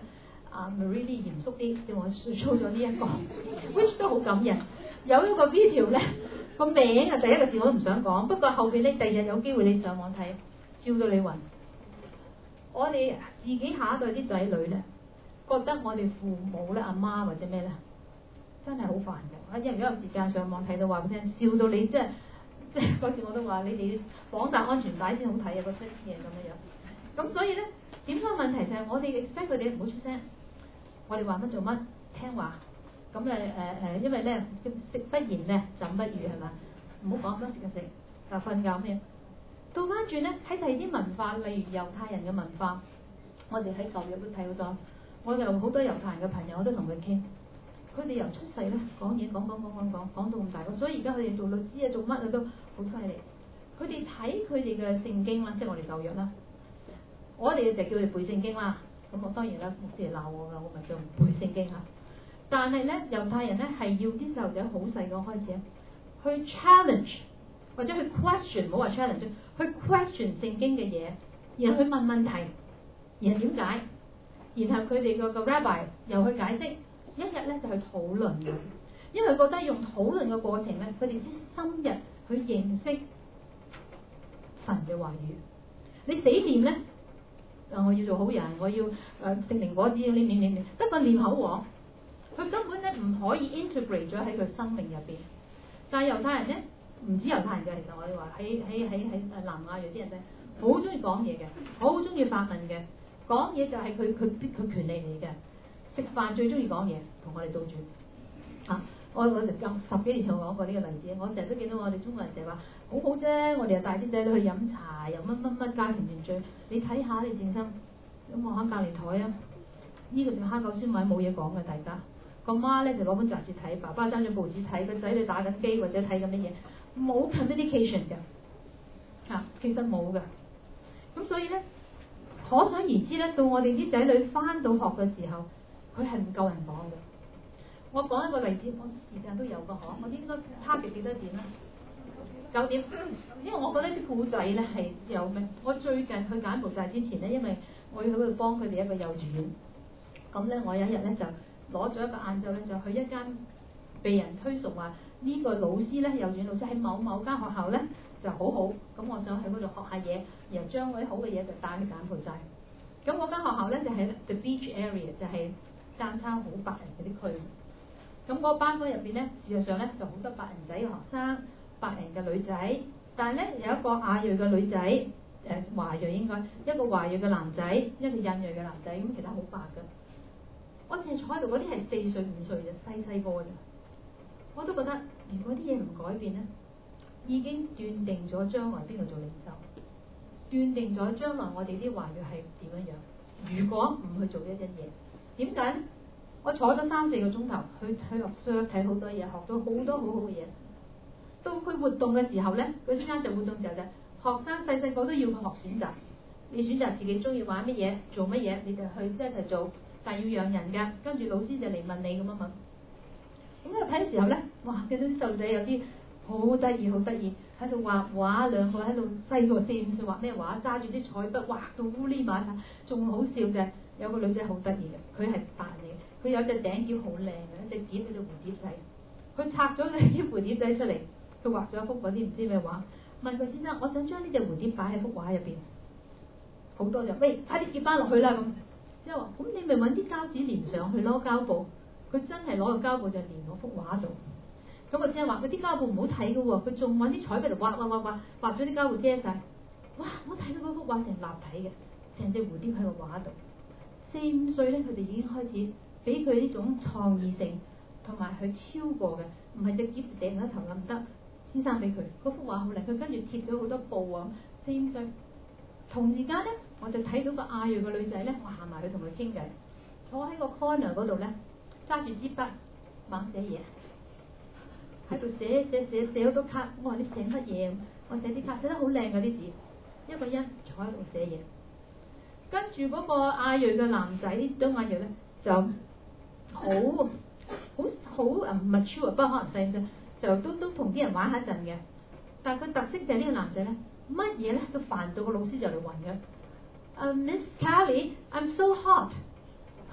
啊 Marie Lee 嚴肅啲，叫我操咗呢一個，which 都好感人。有一個 video 咧，個名啊第一個字我都唔想講，不過後邊咧第日有機會你上網睇，笑到你暈。我哋自己下一代啲仔女咧，覺得我哋父母咧阿媽或者咩咧，真係好煩嘅。因為如果有時間上網睇到話俾你聽，笑到你即係即係嗰次我都話你哋綁帶安全帶先好睇啊，個出嘢咁樣樣。咁所以咧，點解問題就係我哋 expect 佢哋唔好出聲，我哋話乜做乜聽話。咁誒誒誒，因為咧食不言咩，寢不語係嘛，唔好講咁多時間食，就瞓覺咩。倒翻轉咧，喺第二啲文化，例如猶太人嘅文化，我哋喺舊約都睇好多。我有好多猶太人嘅朋友，我都同佢傾，佢哋由出世咧講嘢講講講講講講到咁大個，所以而家佢哋做律師啊做乜啊都好犀利。佢哋睇佢哋嘅聖經啦，即係我哋舊約啦，我哋就叫佢背聖經啦。咁我當然啦，牧師嚟鬧我㗎，我咪就背聖經啦。但係咧，猶太人咧係要啲細路仔好細個開始去 challenge 或者去 question，唔好話 challenge，去 question 聖經嘅嘢，然後去問問題，然後點解，然後佢哋個個 rabbi 又去解釋，一日咧就去討論嘅，因為佢覺得用討論嘅過程咧，佢哋先深入去認識神嘅話語。你死念咧，啊我要做好人，我要誒聖靈果子，你念念念，得個念口黃。佢根本咧唔可以 integrate 咗喺佢生命入邊，但係猶太人咧唔止猶太人嘅，其實我哋話喺喺喺喺誒南亞裔啲人咧，好中意講嘢嘅，好中意發問嘅，講嘢就係佢佢佢權利嚟嘅。食飯最中意講嘢，同我哋倒轉啊！我我就咁十幾年前我講過呢個例子，我成日都見到我哋中國人成日話好好啫，我哋又帶啲仔女去飲茶，又乜乜乜家庭團聚，你睇下你靜心咁望下隔離台啊，呢、這個就蝦餃先買冇嘢講嘅大家。個媽咧就攞本雜誌睇，爸爸揸住報紙睇，個仔女打緊機或者睇緊乜嘢，冇 communication 嘅嚇、啊，其實冇嘅。咁所以咧，可想而知咧，到我哋啲仔女翻到學嘅時候，佢係唔夠人講嘅。我講一個例子，我時間都有個可，我應該 target 幾多點咧？九點，因為我覺得啲故仔咧係有咩？我最近去柬埔寨之前咧，因為我要去嗰度幫佢哋一個幼稚園，咁咧我有一日咧就攞咗一個晏晝咧，就去一間被人推崇話呢個老師咧，幼稚園老師喺某某間學校咧就好好，咁我想去嗰度學下嘢，然後將嗰啲好嘅嘢就帶去柬埔寨。咁嗰間學校咧就喺 The Beach Area，就係間差好白人嗰啲區。咁嗰個班房入邊咧，事實上咧就好多白人仔嘅學生，白人嘅女仔，但係咧有一個亞裔嘅女仔，誒、呃、華裔應該，一個華裔嘅男仔，一個印裔嘅男仔，咁其他好白嘅。我淨係坐喺度，嗰啲係四歲五歲嘅細細個咋，我都覺得如果啲嘢唔改變咧，已經斷定咗將來邊個做領袖，斷定咗將來我哋啲華裔係點樣樣。如果唔去做一啲嘢，點解咧？我坐咗三四個鐘頭去去學 share 睇好多嘢，學到好多好好嘅嘢。到佢活動嘅時候咧，嗰啲啱就活動時候就學生細細個都要佢學選擇，你選擇自己中意玩乜嘢，做乜嘢，你就去即係一齊做。但係要養人㗎，跟住老師就嚟問你咁樣問。咁我睇嘅時候咧，哇！見到啲細路仔有啲好得意，好得意喺度畫畫，兩個喺度細個四五歲畫咩畫，揸住啲彩筆畫到烏哩馬曬，仲好笑嘅。有個女仔好得意嘅，佢係白嚟嘅，佢有隻頂轎好靚嘅，一隻碟叫做蝴蝶仔。佢拆咗啲蝴蝶仔出嚟，佢畫咗一幅嗰啲唔知咩畫。問佢先生：我想將呢隻蝴蝶擺喺幅畫入邊。好多就喂，快啲接翻落去啦咁。之後話：咁你咪揾啲膠紙連上去咯，膠布。佢真係攞個膠布就連嗰幅畫度。咁我先生話：嗰啲膠布唔好睇嘅喎，佢仲揾啲彩筆度畫畫畫畫，畫咗啲膠布遮晒。哇！我睇到嗰幅畫成立體嘅，成隻蝴蝶喺個畫度。四五歲咧，佢哋已經開始俾佢呢種創意性，同埋佢超過嘅，唔係直接掟喺頭咁得。先生俾佢嗰幅畫好靚，佢跟住貼咗好多布啊。四五歲，同時間咧，我就睇到個亞裔嘅女仔咧，我行埋去同佢傾偈，坐喺個 corner 嗰度咧，揸住支筆猛寫嘢，喺度寫寫寫寫好多卡。我話你寫乜嘢？我寫啲卡寫得好靚嗰啲字，一個人坐喺度寫嘢。跟住嗰個亞裔嘅男仔，都亞裔咧就好好好唔 mature，不過可能細啫，就都都同啲人玩一陣嘅。但係佢特色就係呢個男仔咧，乜嘢咧都煩到個老師就嚟暈嘅。啊、uh, ，Miss Kelly，I'm so hot，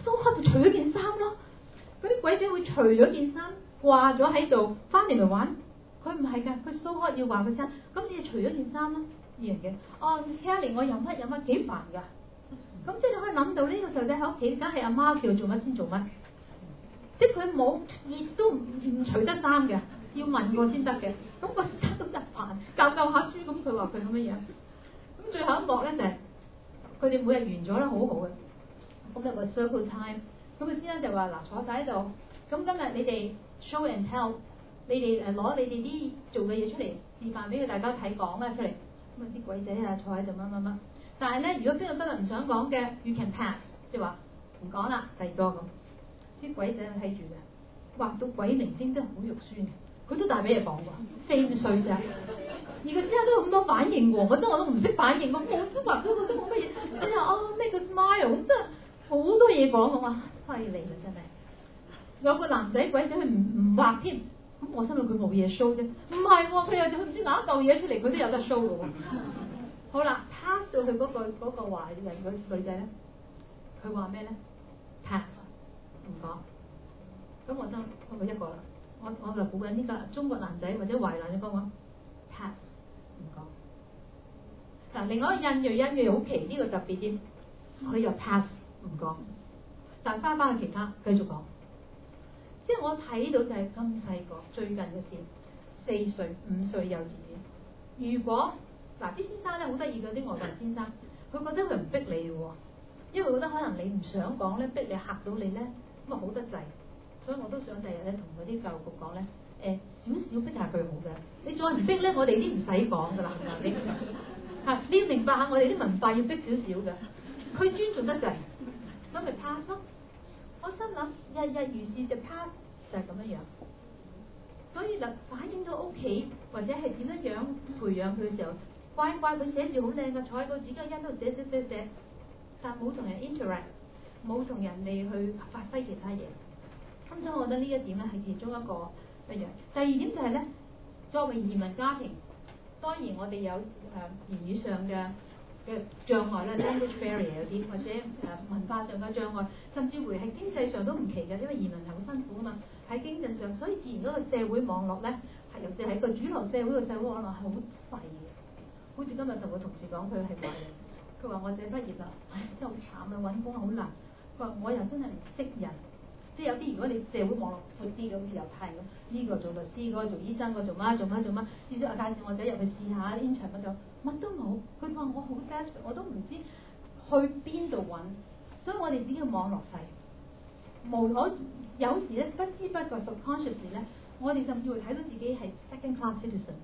So hot 就除咗件衫咯。嗰啲鬼仔會除咗件衫掛咗喺度，翻嚟咪玩。佢唔係㗎，佢 so hot 要話佢聲，咁你就除咗件衫啦，呢樣嘅。哦 Kelly 我飲乜飲乜幾煩㗎。咁即係你可以諗到呢個細路仔喺屋企，梗係阿媽叫做乜先做乜。即係佢冇熱都唔唔除得衫嘅，要問過先得嘅。咁個時間都得煩，教教下書咁，佢話佢咁樣樣。咁最後一幕咧就係佢哋每日完咗啦，好好嘅。咁有個 circle time，咁佢先生就話嗱坐晒喺度，咁今日你哋 show and tell， 你哋誒攞你哋啲做嘅嘢出嚟示範俾佢大家睇講啦出嚟。咁啊啲鬼仔啊坐喺度乜乜乜。但係咧，如果邊個得啦唔想講嘅 ，you can pass， 即係話唔講啦，第二個咁。啲鬼仔睇住嘅，畫到鬼靈精都好肉酸嘅，佢都大俾嘢講喎，四五歲咋，而佢之後都有咁多反應喎，我真我都唔識反應，我我都畫都覺得冇乜嘢，你話哦咩個 smile 咁真係好多嘢講咁話，犀利啦真係。有個男仔鬼仔佢唔唔畫添，咁我心諗佢冇嘢 show 啫，唔係喎，佢又佢唔知拿一嚿嘢出嚟，佢都有得 show 嘅喎。好啦 ，pass 到去嗰、嗰個嗰、嗰個壞人嗰女仔咧，佢話咩咧 ？pass 唔講，咁我真我佢一個啦，我我就估緊呢個中國男仔或者淮南嘅講話 pass 唔講。嗱，另外一個印裔印裔好奇呢、呢個特別啲，佢又 pass 唔講，但翻返去其他繼續講。即係我睇到就係咁細個最近嘅事，四歲五歲幼稚園。如果嗱啲先生咧好得意嘅啲外國人先生，佢覺得佢唔逼你嘅喎，因為覺得可能你唔想講咧，逼你嚇到你咧，咁啊好得滯。所以我都想第日咧同嗰啲教育局講咧，誒少少逼下佢好嘅。你再唔逼咧，我哋啲唔使講㗎啦，你嚇你要明白下我哋啲文化要逼少少嘅，佢尊重得滯，所以咪 pass 咯。我心諗日日如是就 pass 就係咁樣樣。所以就反映到屋企或者係點樣樣培養佢嘅時候。乖乖佢寫字好靚㗎，坐喺個紙巾度寫寫寫寫，但冇同人 interact， 冇同人哋去發揮其他嘢。咁所以我覺得呢一點咧係其中一個一樣。第二點就係咧，作為移民家庭，當然我哋有誒、呃、言語上嘅嘅障礙啦 language barrier 有啲，或者誒、呃、文化上嘅障礙，甚至乎係經濟上都唔奇嘅，因為移民係好辛苦啊嘛。喺經濟上，所以自然嗰個社會網絡咧係尤其係個主流社會嘅社會網絡係好細嘅。好似今日同個同事講，佢係華人，佢話我仔畢業啦，唉真係好慘啊，揾工好難。佢話我又真係唔識人，即係有啲如果你社會網絡闊啲嘅，好似猶太咁，呢個做律師，嗰個做醫生，嗰個做乜做乜做乜，至少我介紹我仔入去試下 intern 嗰度，乜都冇。佢話我好 desperate，我都唔知去邊度揾，所以我哋自己嘅網絡細，無可有時咧不知不覺 subconsciously 咧，我哋甚至會睇到自己係 second class citizen。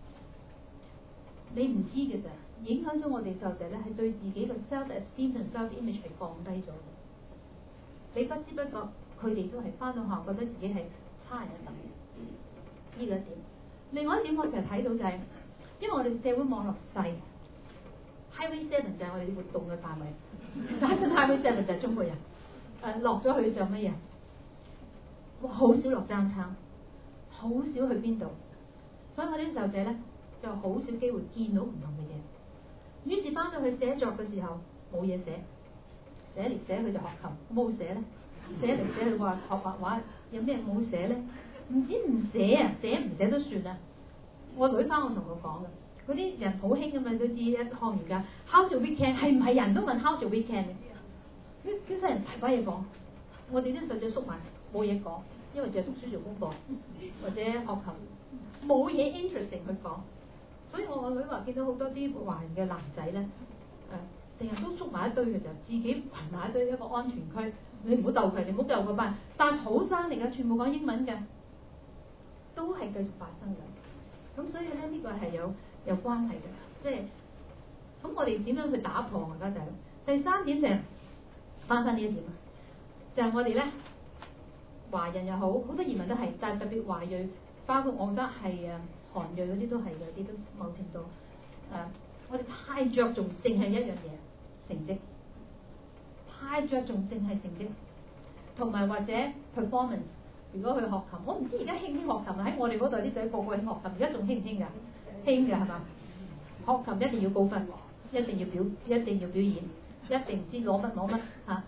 你唔知嘅咋，影響咗我哋細路仔咧，係對自己嘅 self esteem 同 self image 係降低咗嘅。你不知不覺，佢哋都係翻到學校覺得自己係差人一等。呢個一點。另外一點我成日睇到就係、是，因為我哋社會網絡細 ，highway seven 就係我哋啲活動嘅範圍，但係 highway seven 就係中國人。誒、呃、落咗去就乜嘢？哇！好少落爭餐，好少去邊度，所以我啲細路仔咧。就好少機會見到唔同嘅嘢，於是翻到去寫作嘅時候冇嘢寫，寫嚟寫去就學琴，冇寫咧，寫嚟寫去話學畫畫，有咩冇寫咧？唔止唔寫啊，寫唔寫都算啊！我女翻我同佢講嘅，嗰啲人好興咁嘛，都知一項而家 How's your weekend 係唔係人都問 How's your weekend 嘅？啲啲細人大把嘢講，我哋啲細仔縮埋冇嘢講，因為淨係讀書做功課或者學琴，冇嘢 interesting 去講。所以我個女話見到好多啲華人嘅男仔咧，誒成日都捉埋一堆嘅就，自己羣埋一堆一個安全區，你唔好鬥佢，你唔好鬥個班，但係土生嚟嘅，全部講英文嘅，都係繼續發生嘅。咁所以咧呢、這個係有有關係嘅，即係咁我哋點樣去打破而家就係、是、第三點就係翻返呢一點啊，就係、是、我哋咧華人又好，好多移民都係，但係特別華裔，包括我覺得係誒。韓裔嗰啲都係嘅，啲都某程度誒、呃，我哋太着重淨係一樣嘢成績，太着重淨係成績，同埋或者 performance。如果去學琴，我唔知而家興唔興學琴啊？喺我哋嗰代啲仔個個興學琴，而家仲興唔興㗎？興㗎係嘛？學琴一定要高分，一定要表，一定要表演，一定唔知攞乜攞乜嚇。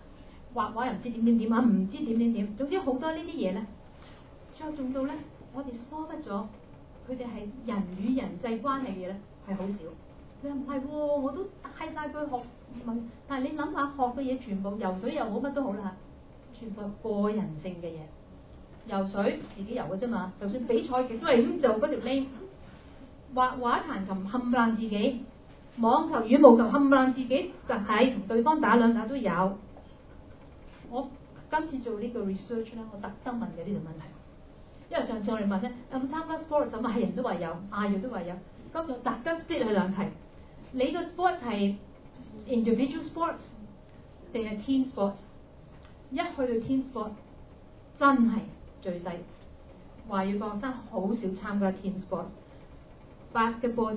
畫畫又唔知點點點啊，唔知點點點，總之好多呢啲嘢咧，着重到咧，我哋疏忽咗佢哋係人與人際關係嘅嘢咧，係好少。你話唔係喎，我都帶晒佢學，唔係，但係你諗下學嘅嘢全部游水又好乜都好啦，全部係個人性嘅嘢。游水自己游嘅啫嘛，就算比賽極都係咁做嗰條 lane， 畫畫彈琴冚唪唥自己，網球羽毛球冚唪唥自己，就係同對方打兩打都有。我今次做呢個 research 咧，我特登問嘅呢條問題，因為上次我哋問咧有冇參加 sport， 咁係人都話有，亞裔都話有，今次我特登 split 佢兩題，你個 sport 係 individual sports 定係 team sports？ 一去到 team sport 真係最低，華裔學生好少參加 team sports，basketball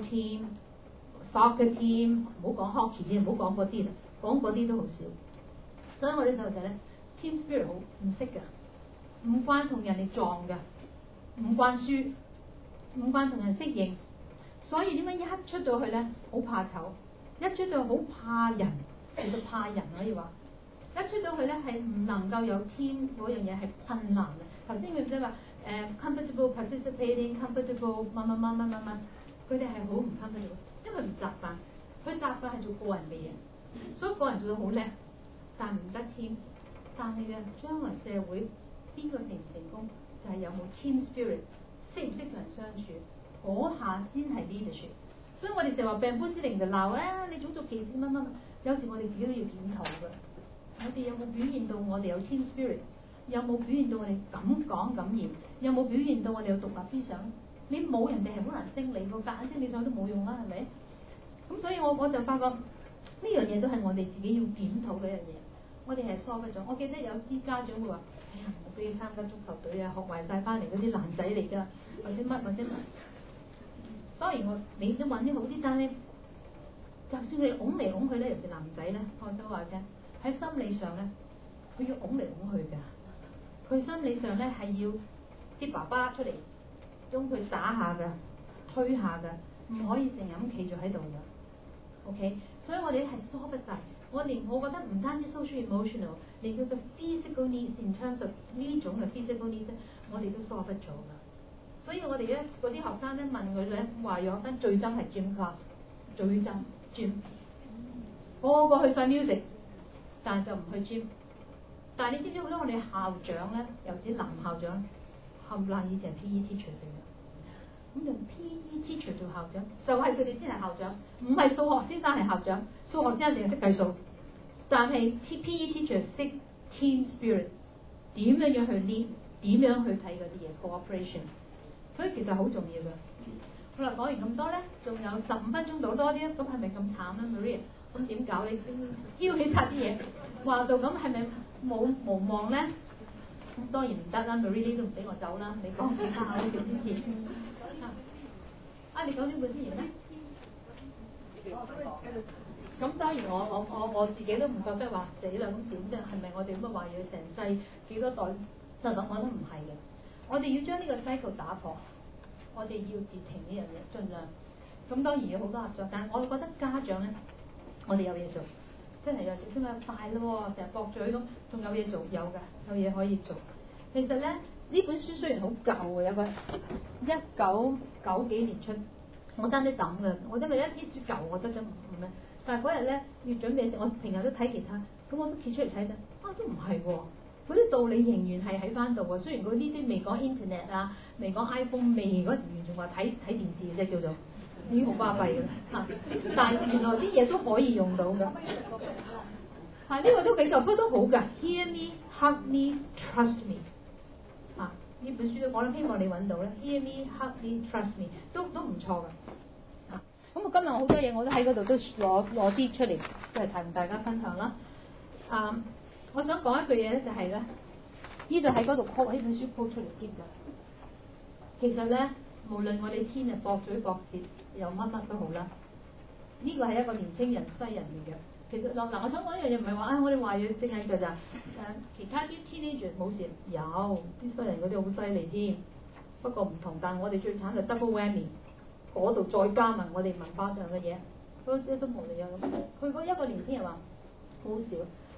team、soccer team， 唔好講 hockey 添，唔好講嗰啲啦，講嗰啲都好少。所以我哋細路仔咧 team spirit 好唔識㗎，唔慣同人哋撞㗎，唔慣輸，唔慣同人適應，所以點解一出到去咧好怕醜，一出到去好怕人，其實怕人可以話。一出到去咧係唔能夠有 team 嗰樣嘢係困難嘅。頭先佢唔使話誒 comfortable participating comfortable 乜乜乜乜乜乜，佢哋係好唔 comfortable，因為唔習慣，佢習慣係做個人嘅嘢，所以個人做到好叻，但唔得 team。但係嘅將來社會邊個成唔成功，就係、是、有冇 team spirit， 識唔識同人相處，嗰下先係 leadership。所以我哋成日話病夫司令就鬧啊，你種族歧視乜乜乜，有時我哋自己都要檢討㗎。我哋有冇表現到我哋有 team spirit？ 有冇表現到我哋敢講敢言？有冇表現到我哋有獨立思想？你冇人哋係好難升你個，夾硬升你上去都冇用啦，係咪？咁所以我我就發覺呢樣嘢都係我哋自己要檢討嘅一樣嘢。我哋係疏忽咗。我記得有啲家長會話：哎呀，我俾你參加足球隊啊，學壞晒翻嚟嗰啲爛仔嚟㗎，或者乜或者乜。當然我你都揾啲好啲，但係就算你拱嚟拱去咧，尤其是男仔咧，我想話聽。喺心理上咧，佢要拱嚟拱去㗎。佢心理上咧係要啲爸爸出嚟將佢打下㗎、推下㗎，唔可以成日咁企住喺度㗎。OK， 所以我哋係疏忽晒。我連我覺得唔單止 social emotional， 連佢嘅 physical needs，in terms of 呢種嘅 physical needs， 我哋都疏忽咗㗎。所以我哋咧嗰啲學生咧問佢咧，華裔學生最憎係 gym class， 最憎 gym， 個個去晒 music。但係就唔去 gym， 但係你知唔知好多我哋校長咧，尤其是男校長，冚唪唥以前係 P E teacher 嚟嘅，咁用 P E teacher 做校長，就係佢哋先係校長，唔係數學先生係校長，數學先生淨係識計數，但係 P E teacher 識 team spirit， 點樣樣去 lead， 點樣去睇嗰啲嘢 cooperation， 所以其實好重要嘅。好啦，講完咁多咧，仲有十五分鐘到多啲，咁係咪咁慘咧 Maria？咁點搞你挑起晒啲嘢，話到咁係咪冇無望咧？咁當然唔得啦 ，Marie 都唔俾我走啦。你講其他嗰啲先先。啊，你講呢個先完咩？咁當然我我我我自己都唔覺得話死啦咁點啫？係咪我哋咁嘅話要成世幾多代？就咁我覺得唔係嘅。我哋要將呢個 cycle 打破，我哋要截停呢樣嘢，盡量。咁當然有好多合作，但係我覺得家長咧。我哋有嘢做，真係有做，先咪快咯！成日駁嘴咁，仲有嘢做，有㗎，有嘢可以做。其實咧，呢本書雖然好舊嘅，有個一九九幾年出，我爭啲抌㗎。我因為一啲書舊，我得咗唔咩。但係嗰日咧要準備，我平日都睇其他，咁我都揭出嚟睇睇，啊都唔係喎，嗰啲道理仍然係喺翻度喎。雖然嗰啲啲未講 internet 啊，未講 iPhone， 未嗰時完全話睇睇電視嘅啫，叫做。已經好巴閉㗎啦，但係原來啲嘢都可以用到㗎。係呢、這個都幾舊，不過都好㗎。Hear me, hug me, trust me。啊，呢本書都我諗希望你揾到咧。Hear me, hug me, trust me， 都都唔錯㗎。啊，咁我今日好多嘢我都喺嗰度都攞攞啲出嚟，即係同大家分享啦。啊，我想講一句嘢咧，就係、是、咧，呢度喺嗰度 po 呢本書 po 出嚟添㗎。其實咧，無論我哋天日駁嘴駁舌。又乜乜都好啦，呢個係一個年青人西人嚟嘅。其實嗱嗱，我想講一樣嘢，唔係話啊，我哋華裔淨係㗎咋，誒其他啲 teenager 冇事，有啲西人嗰啲好犀利添，不過唔同。但係我哋最慘就 double whammy， 嗰度再加埋我哋文化上嘅嘢，都都冇理由咁。佢嗰一個年青人話好少，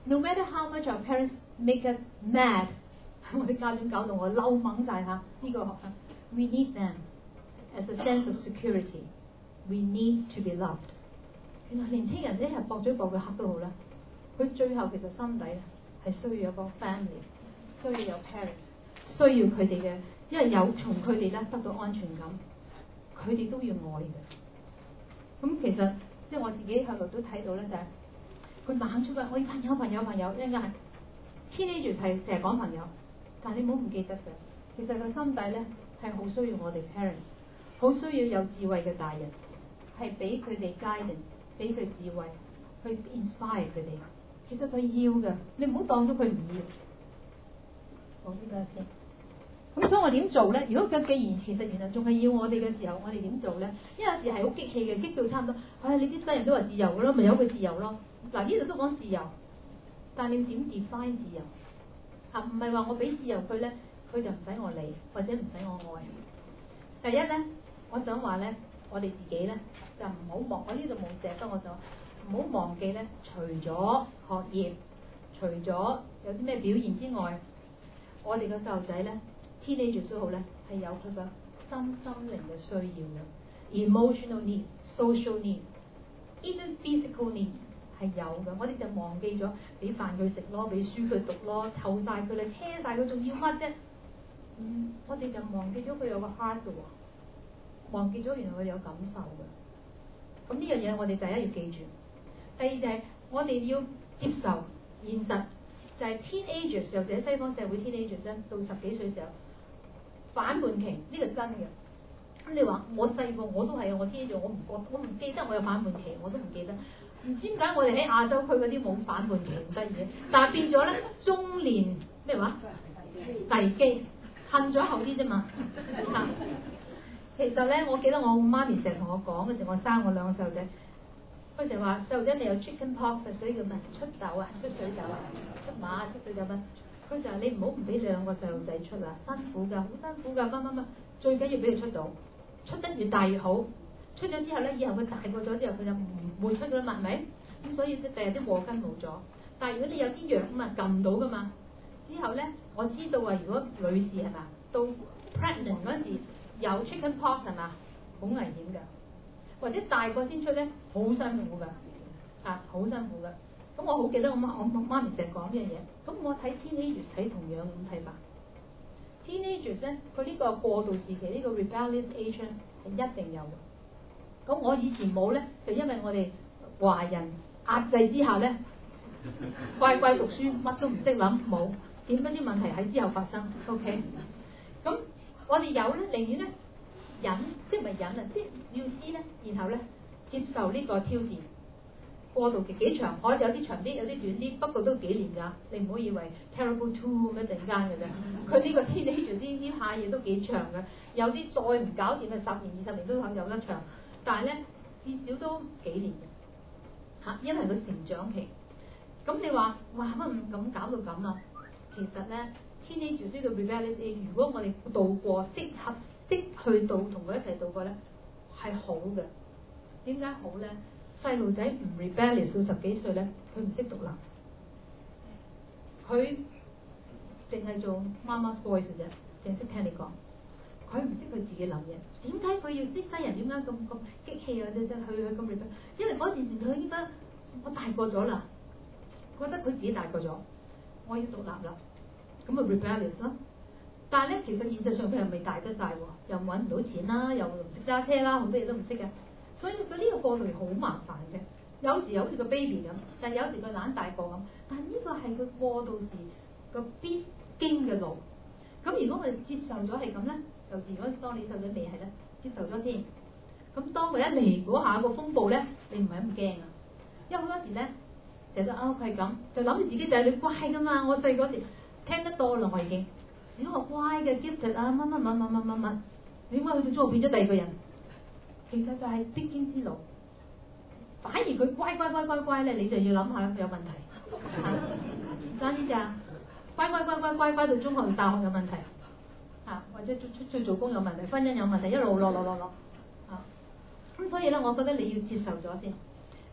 No matter how much our parents make us mad， 我哋家長搞到我嬲掹晒嚇呢個學生。We need them as a sense of security. We need to be loved。原來年青人一日搏咗搏嘅黑都好啦，佢最後其實心底咧係需要有個 family， 需要有 parents， 需要佢哋嘅，因為有從佢哋咧得到安全感，佢哋都要愛嘅。咁其實即係我自己後來都睇到咧，就係、是、佢猛出嘅，我要朋友朋友朋友，一陣間係 teenagers 係成日講朋友，但係你唔好唔記得嘅，其實個心底咧係好需要我哋 parents， 好需要有智慧嘅大人，係俾佢哋 guidance， 俾佢智慧去 inspire 佢哋。其實佢要嘅，你唔好當咗佢唔要。講呢個先。咁所以我點做咧？如果佢既然其實原來仲係要我哋嘅時候，我哋點做咧？因為有時係好激氣嘅，激到差唔多。唉、哎，你啲西人都話自由嘅咯，咪由佢自由咯。嗱，呢度都講自由，但係你點 define 自由？嚇，唔係話我俾自由佢咧，佢就唔使我理，或者唔使我愛。第一咧，我想話咧，我哋自己咧就唔好忘，我呢度冇寫得，我就唔好忘記咧，除咗學業，除咗有啲咩表現之外，我哋嘅細路仔咧 ，teenagers 都好咧，係有佢嘅心心靈嘅需要嘅 ，emotional needs、social needs、even physical needs 係有嘅。我哋就忘記咗俾飯佢食咯，俾書佢讀咯，湊晒佢啦，車晒佢，仲要乜啫？嗯，我哋就忘記咗佢有個 heart 嘅喎，忘記咗原來佢有感受嘅。咁呢樣嘢我哋第一要記住。第二就係我哋要接受現實，就係、是、teenagers 尤其喺西方社會 teenagers 咧，到十幾歲時候反叛期，呢、這個真嘅。咁你話我細個我都係啊，我 teenager 我唔覺，我唔記得我有反叛期，我都唔記得。唔知點解我哋喺亞洲區嗰啲冇反叛期唔得意，但係變咗咧中年咩話危機，褪咗後啲啫嘛。其實咧，我記得我媽咪成日同我講嗰時，我生我兩個細路仔。佢就話細路仔你有 chicken pox 所以叫咩出痘啊、出水痘啊、出馬啊、出水痘乜？佢就話你唔好唔俾兩個細路仔出啊，辛苦㗎，好辛苦㗎，乜乜乜，最緊要俾佢出到，出得越大越好。出咗之後咧，以後佢大個咗之後，佢就唔會出㗎啦嘛，係咪？咁所以第日啲禍根冇咗。但係如果你有啲藥咁啊，撳到㗎嘛。之後咧，我知道話如果女士係嘛，到 pregnant 嗰時有 chicken pox 係嘛，好危險㗎。或者大個先出咧，好辛苦㗎，啊，好辛苦㗎。咁我好記得我媽我媽咪成日講呢樣嘢。咁我睇 teenagers 睇同樣咁睇法。teenagers 咧，佢呢個過渡時期呢、呢個 rebellious age 係一定有嘅。咁我以前冇咧，就因為我哋華人壓制之下咧，乖乖讀書，乜都唔識諗，冇點不知問題喺之後發生。OK， 咁我哋有咧，寧願咧。忍，即係咪忍啊？即係要知咧，然後咧接受呢個挑戰。過渡期幾長？可以有啲長啲，有啲短啲，不過都幾年㗎。你唔好以為 terrible two 咁一陣間嘅啫。佢呢個 teenage 啲呢下嘢都幾長嘅，有啲再唔搞掂嘅十年二十年都有得長。但係咧至少都幾年嘅嚇，因為佢成長期。咁你話哇乜唔咁搞到咁啊？其實咧 teenage 呢個 rebellious age，如果我哋度過適合。即去到同佢一齊度過咧係好嘅。點解好咧？細路仔唔 rebellious 到十幾歲咧，佢唔識獨立，佢淨係做媽媽 boy 嘅啫，淨識聽你講。佢唔識佢自己諗嘢。點解佢要啲西人點解咁咁激氣啊？即即去去咁 rebellious？因為嗰陣時佢應該我大個咗啦，覺得佢自己大個咗，我要獨立啦，咁咪 rebellious 咯。但係咧，其實現實上佢又未大得晒喎，又揾唔到錢啦，又唔識揸車啦，好多嘢都唔識嘅，所以佢呢個過渡好麻煩嘅。有時好似個 baby 咁，但係有時佢懶大個咁。但係呢個係佢過渡時個必經嘅路。咁如果我哋接受咗係咁咧，尤其如果當你細仔未係咧，接受咗先。咁當佢一嚟嗰下個風暴咧，你唔係咁驚啊，因為好多時咧成日都啊佢係咁，就諗住自己仔女乖㗎嘛。我細嗰時聽得多啦，我已經。小學乖嘅 gifted 啊，乜乜乜乜乜乜乜，點解去到中學變咗第二個人？其實就係必經之路。反而佢乖乖乖乖乖咧，你就要諗下有問題。真㗎，乖乖乖乖乖乖到中學同大學有問題，啊或者出出去做工有問題，婚姻有問題，一路落落落落。啊，咁所以咧，我覺得你要接受咗先。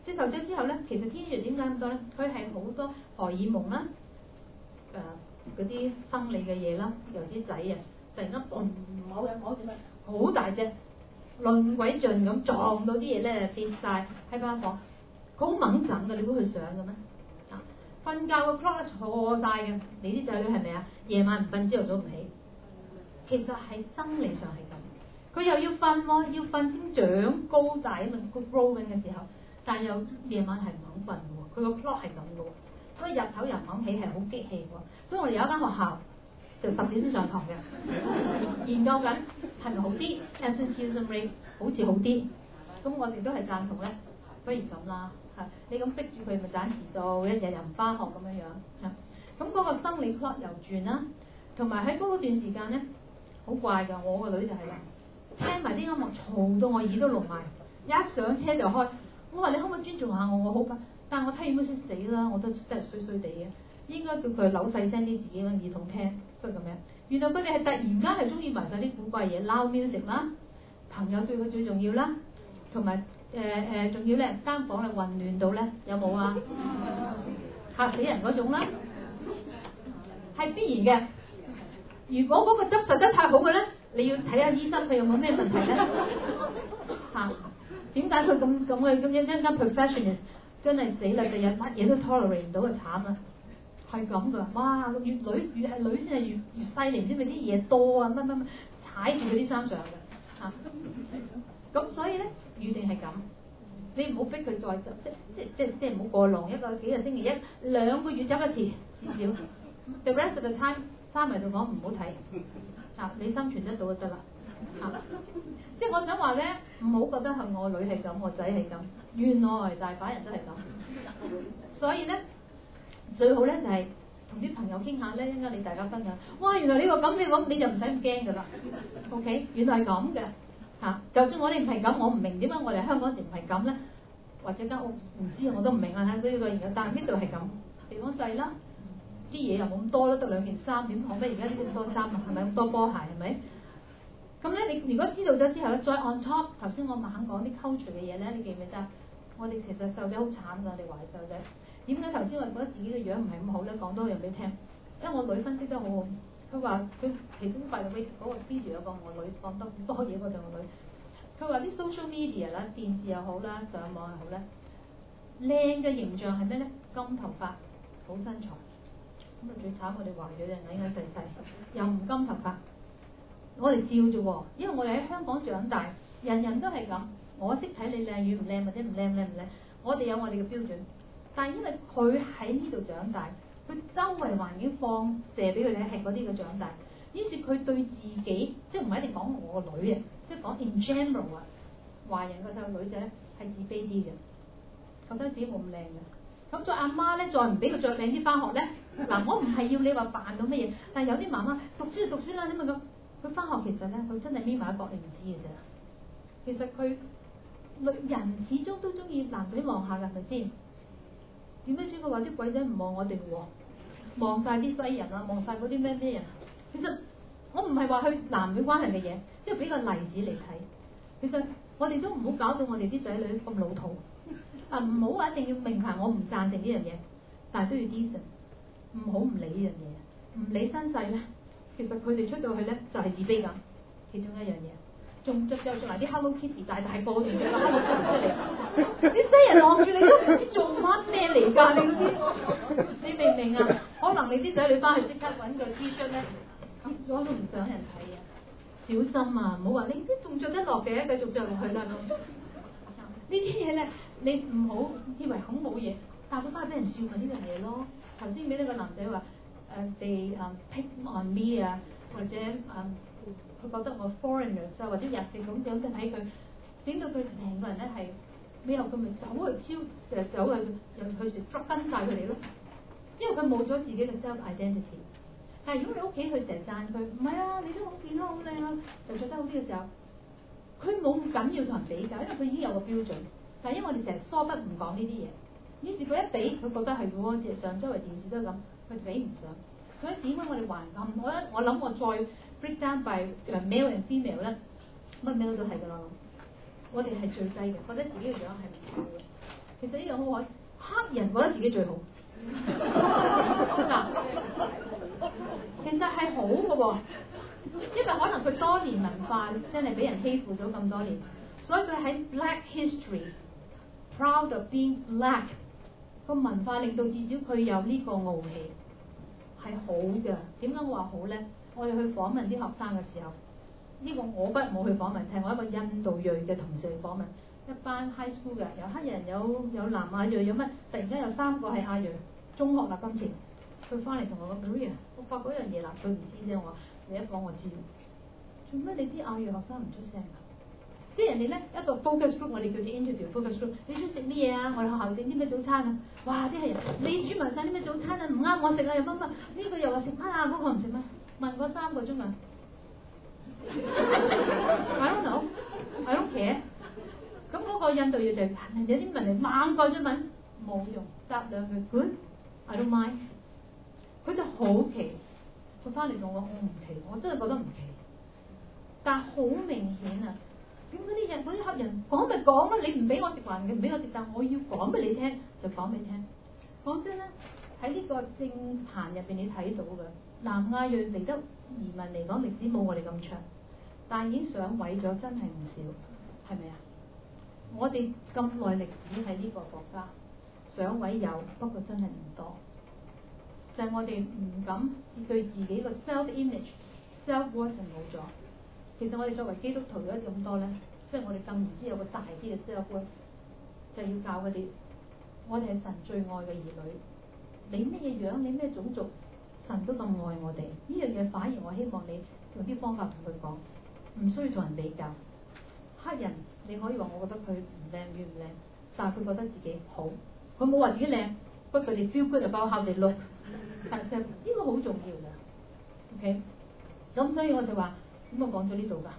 接受咗之後咧，其實 teenager 點解咁多咧？佢係好多荷爾蒙啦，誒嗰啲生理嘅嘢啦，由啲仔啊，突然間嘣某日某時咧好大隻，論鬼盡咁撞到啲嘢咧跌晒喺間房，佢好猛震㗎，你估佢想嘅咩？啊，瞓覺個 clock 錯晒嘅，你啲仔女係咪啊？夜晚唔瞓，朝頭早唔起，其實係生理上係咁，佢又要瞓喎，要瞓先長高大啊嘛，佢 grow 緊嘅時候。但係又夜晚係唔肯瞓喎，佢個 clock 係咁嘅喎，所以日頭又唔肯起係好激氣喎。所以我哋有一間學校就十點先上堂嘅，研究緊係咪好啲 absenteeism rate 好似好啲，咁我哋都係贊同咧，不如咁啦嚇，你咁逼住佢咪盞遲到，一日又唔翻學咁樣樣嚇，咁嗰個生理 clock 又轉啦，同埋喺嗰段時間咧好怪㗎，我個女就係啦，聽埋啲音樂嘈到我耳都聾埋，一上車就開。我話你可唔可以尊重下我？我好緊，但係我聽完先死啦，我都真係衰衰地嘅。應該叫佢扭細聲啲，自己揾耳筒聽，都係咁樣。原來佢哋係突然間係中意埋晒啲古怪嘢，loud music 啦，朋友對佢最重要啦，同埋誒誒仲要咧間房咧混亂到咧，有冇啊？嚇死人嗰種啦，係必然嘅。如果嗰個質素得太好嘅咧，你要睇下醫生佢有冇咩問題咧嚇。點解佢咁咁嘅咁一一間 professional 真係死啦！第日乜嘢都 tolerate 唔到啊，慘啊！係咁噶，哇！越女越係女先係越越犀利，唔知咪啲嘢多啊乜乜乜，踩住佢啲衫上嘅嚇。咁、啊、所以咧預定係咁，你唔好逼佢再走，即即即即唔好過龍一個幾個星期一兩個月走一次至少。The rest of the time 閂埋度講唔好睇嚇，你生存得到就得啦。啊、即係我想話咧，唔好覺得係我女係咁，我仔係咁，原來大把人都係咁。所以咧，最好咧就係同啲朋友傾下咧，應該你大家分享。哇，原來呢個咁你咁你就唔使咁驚噶啦。OK，原來係咁嘅嚇。就算我哋唔係咁，我唔明點解我哋香港時唔係咁咧，或者間屋唔知我都唔明啊。睇呢個而家，但係呢度係咁，地方細啦，啲嘢又冇咁多啦，得兩件衫點講咧？而家呢啲咁多衫啊，係咪咁多波鞋係咪？咁咧，你如果知道咗之後咧，再 on top 頭先我猛講啲 culture 嘅嘢咧，你記唔記得？我哋其實細路仔好慘㗎，我哋華裔細路仔。點解頭先我覺得自己嘅樣唔係咁好咧？講多樣俾你聽，因為我女分析得好好。佢話佢其中快到 w 嗰個 video 有個我女講得好多嘢嗰陣我女。佢話啲 social media 啦、電視又好啦、上網又好咧，靚嘅形象係咩咧？金頭髮、好身材。咁啊最慘我哋華裔人矮矮細細，又唔金頭髮。我哋笑啫喎，因為我哋喺香港長大，人人都係咁。我識睇你靚與唔靚，或者唔靚靚唔靚，我哋有我哋嘅標準。但係因為佢喺呢度長大，佢周圍環境放射俾佢哋係嗰啲嘅長大，於是佢對自己即係唔係一定講我個女啊，即係講 in general 啊，華人個細路女仔咧係自卑啲嘅，覺得自己冇咁靚嘅。咁再阿媽咧，再唔俾佢着靚啲翻學咧，嗱我唔係要你話扮到乜嘢，但係有啲媽媽讀書就讀書啦，點解咁？佢翻學其實咧，佢真係眯埋一角，你唔知嘅啫。其實佢人始終都中意男仔望下㗎，係咪先？點解先佢話啲鬼仔唔望我哋喎？望晒啲西人啊，望晒嗰啲咩咩人？其實我唔係話去男女關係嘅嘢，即係俾個例子嚟睇。其實我哋都唔好搞到我哋啲仔女咁老土啊！唔好話一定要名牌，我唔贊成呢樣嘢，但係都要 decent，唔好唔理呢樣嘢，唔理身世咧。其實佢哋出到去咧就係、是、自卑㗎，其中一樣嘢，仲着又着埋啲 Hello Kitty 大大個，仲着個 Hello Kitty 出嚟，啲西人望住你都唔知做乜咩嚟㗎，你知？你明唔明啊？可能你啲仔女翻去即刻揾個 T-shirt 咧，跌咗都唔想人睇啊！小心啊，唔好話你啲仲着得落嘅，繼續着落去啦咁。呢啲嘢咧，你唔好以為好冇嘢，但係佢翻去俾人笑咪呢樣嘢咯。頭先俾呢個男仔話。誒被誒 pick on me 啊，或者誒佢、uh, 覺得我 foreigners 啊，或者入籍咁樣嘅睇佢，整到佢成個人咧係咩又佢咪走去超誒走去又去時捉跟晒佢哋咯，因為佢冇咗自己嘅 self identity。但係如果你屋企佢成日讚佢，唔係啊，你都好健康好靚啊，又着得好啲嘅時候，佢冇咁緊要同人比較，因為佢已經有個標準。但係因為我哋成日疏忽唔講呢啲嘢，於是佢一比佢覺得係喎，事實上周圍電視都係咁。佢比唔上，所以點解我哋還咁？我一我諗我再 break down by male and female 咧，乜 male 都係㗎啦。我哋係最低嘅，覺得自己嘅樣係唔好嘅。 其實呢樣好可，黑人覺得自己最好。嗱，其實係好嘅喎，因為可能佢多年文化真係俾人欺負咗咁多年，所以佢喺 Black History proud of being black 個文化令到至少佢有呢個傲氣係好嘅。點解我話好咧？我哋去訪問啲學生嘅時候，呢、這個我不冇去訪問，係我一個印度裔嘅同事去訪問一班 high school 嘅，有黑人有有南亞裔有乜，突然間有三個係亞裔。中學啦，今次佢翻嚟同我講 Maria， 我發覺一樣嘢啦，佢唔知啫。我話你一講我知，做咩你啲亞裔學生唔出聲啊？即係人哋咧一個 focus group， 我哋叫做 interview focus group， 你中意食乜嘢啊？我哋學校整啲咩早餐啊？哇！啲係人你煮埋晒啲咩早餐啊？唔啱我食啊！又乜乜呢個又話食乜啊？嗰、嗰個唔食乜？問過三個鐘啊！I don't know, I don't care。咁嗰個印度裔就係有啲問題猛改咗文冇用，答兩句 good。I don't mind， 佢就好奇，佢翻嚟同我，我唔奇，我真係覺得唔奇，但係好明顯啊！點解啲人嗰啲黑人講咪講咯？你唔俾我食還嘅，唔俾我食，但我要講俾你聽，就講俾你聽。講真咧，喺呢個政壇入邊你睇到嘅南亞裔嚟得移民嚟講歷史冇我哋咁長，但係已經上位咗，真係唔少，係咪啊？我哋咁耐歷史喺呢個國家。上位有，不過真係唔多，就係、是、我哋唔敢對自己個 self image、self worth 冇咗。其實我哋作為基督徒咗咁多咧，即係我哋更唔知有個大啲嘅 self worth，就要教佢哋，我哋係神最愛嘅兒女。你咩嘢樣，你咩種族，神都咁愛我哋。呢樣嘢反而我希望你用啲方法同佢講，唔需要同人比較。黑人你可以話我覺得佢唔靚與唔靚，但係佢覺得自己好。佢冇話自己靚，不過佢哋 feel good about how they look，係就呢個好重要嘅。OK，咁所以我就話點解講咗呢度㗎？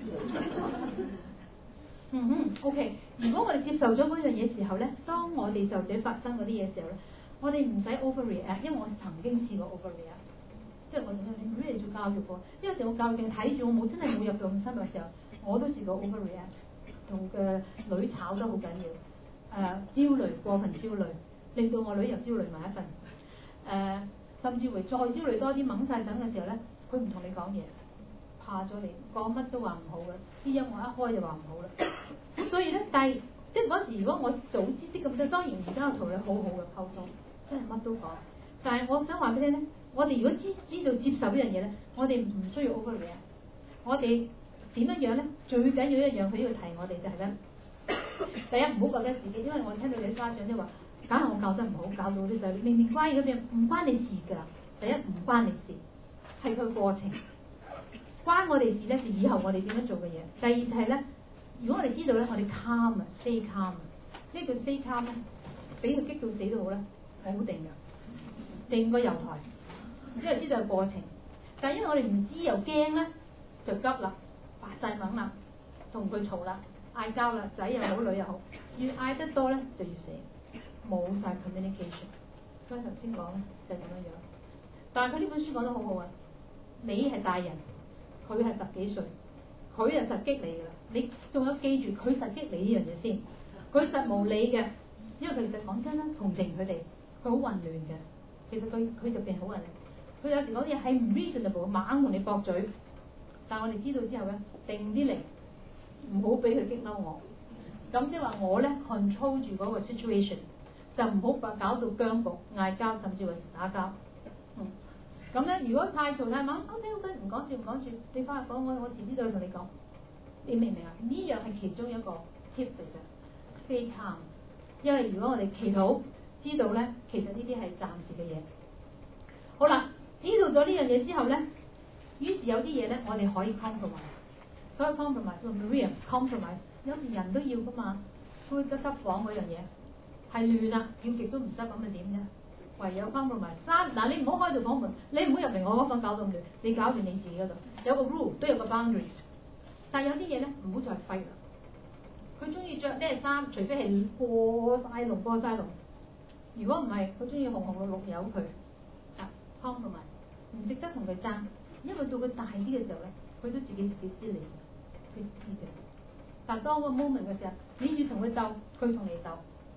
嗯哼 ，OK。如果我哋接受咗嗰樣嘢時候咧，當我哋就者發生嗰啲嘢時候咧，我哋唔使 overreact，因為我曾經試過 overreact，即係我哋你唔嚟做教育喎，因為時我教育淨睇住，我冇真係冇入到咁深嘅時候，我都試過 overreact，同嘅女炒得好緊要。誒、呃、焦慮，過分焦慮，令到我女又焦慮埋一份。誒、呃、甚至會再焦慮多啲，掹晒等嘅時候咧，佢唔同你講嘢，怕咗你，講乜都話唔好嘅，啲音樂一開就話唔好啦。咁所以咧，但係即係嗰時如果我早知識咁多，當然而家我同你好好嘅溝通，真係乜都講。但係我想話俾你聽咧，我哋如果知知道接受呢樣嘢咧，我哋唔需要 overreact。我哋點樣樣咧？最緊要一樣，佢呢個提我哋就係咧。第一唔好覺得自己，因為我聽到有啲家長即係話，梗係我教得唔好，教到啲細路明明乖嗰邊唔關你事㗎。第一唔關你事，係佢過程。關我哋事咧，就以後我哋點樣做嘅嘢。第二就係咧，如果我哋知道咧，我哋 calm 啊 ，stay calm。呢個 stay calm 咧，俾佢激到死都好咧，我好定㗎，定個油台，因為知道係過程。但係因為我哋唔知又驚咧，就急啦，發晒猛啦，同佢嘈啦。嗌交啦，仔又好女又好，越嗌得多咧就越死，冇晒 communication。所以頭先講咧就係咁樣樣。但係佢呢本書講得好好啊，你係大人，佢係十幾歲，佢係實擊你㗎啦。你仲有記住佢實擊你呢樣嘢先，佢實無理嘅，因為佢其實講真啦，同情佢哋，佢好混亂嘅。其實佢佢入邊好混亂，佢有時講啲嘢係唔 reasonable，猛同你駁嘴。但係我哋知道之後咧，定啲嚟。唔好俾佢激嬲我，咁即係話我咧 control 住嗰個 situation，就唔好搞到僵局、嗌交，甚至話打交。嗯，咁咧如果太嘈太猛 ，OK OK，唔講住唔講住，你翻去講我我遲啲再同你講。你明唔明啊？呢樣係其中一個 tips 嚟嘅 ，stay calm。因為如果我哋祈禱，知道咧，其實呢啲係暫時嘅嘢。好啦，知道咗呢樣嘢之後咧，於是有啲嘢咧，我哋可以 compromise。所以 compromise，Maria compromise，有時人都要噶嘛，佢得執房嗰樣嘢係亂啊，叫極都唔執咁咪點啫？唯有 compromise。三嗱，你唔好開到房門，你唔好入嚟我嗰房搞到咁亂，你搞掂你自己嗰度。有個 rule 都有個 boundaries， 但係有啲嘢咧唔好再揮啦。佢中意着咩衫，除非係過晒龍過晒龍，如果唔係，佢中意紅紅綠綠有佢啊 compromise， 唔值得同佢爭，因為到佢大啲嘅時候咧，佢都自己自己知嚟。佢知嘅，但係當個 moment 嘅時候，你越同佢鬥，佢同你鬥，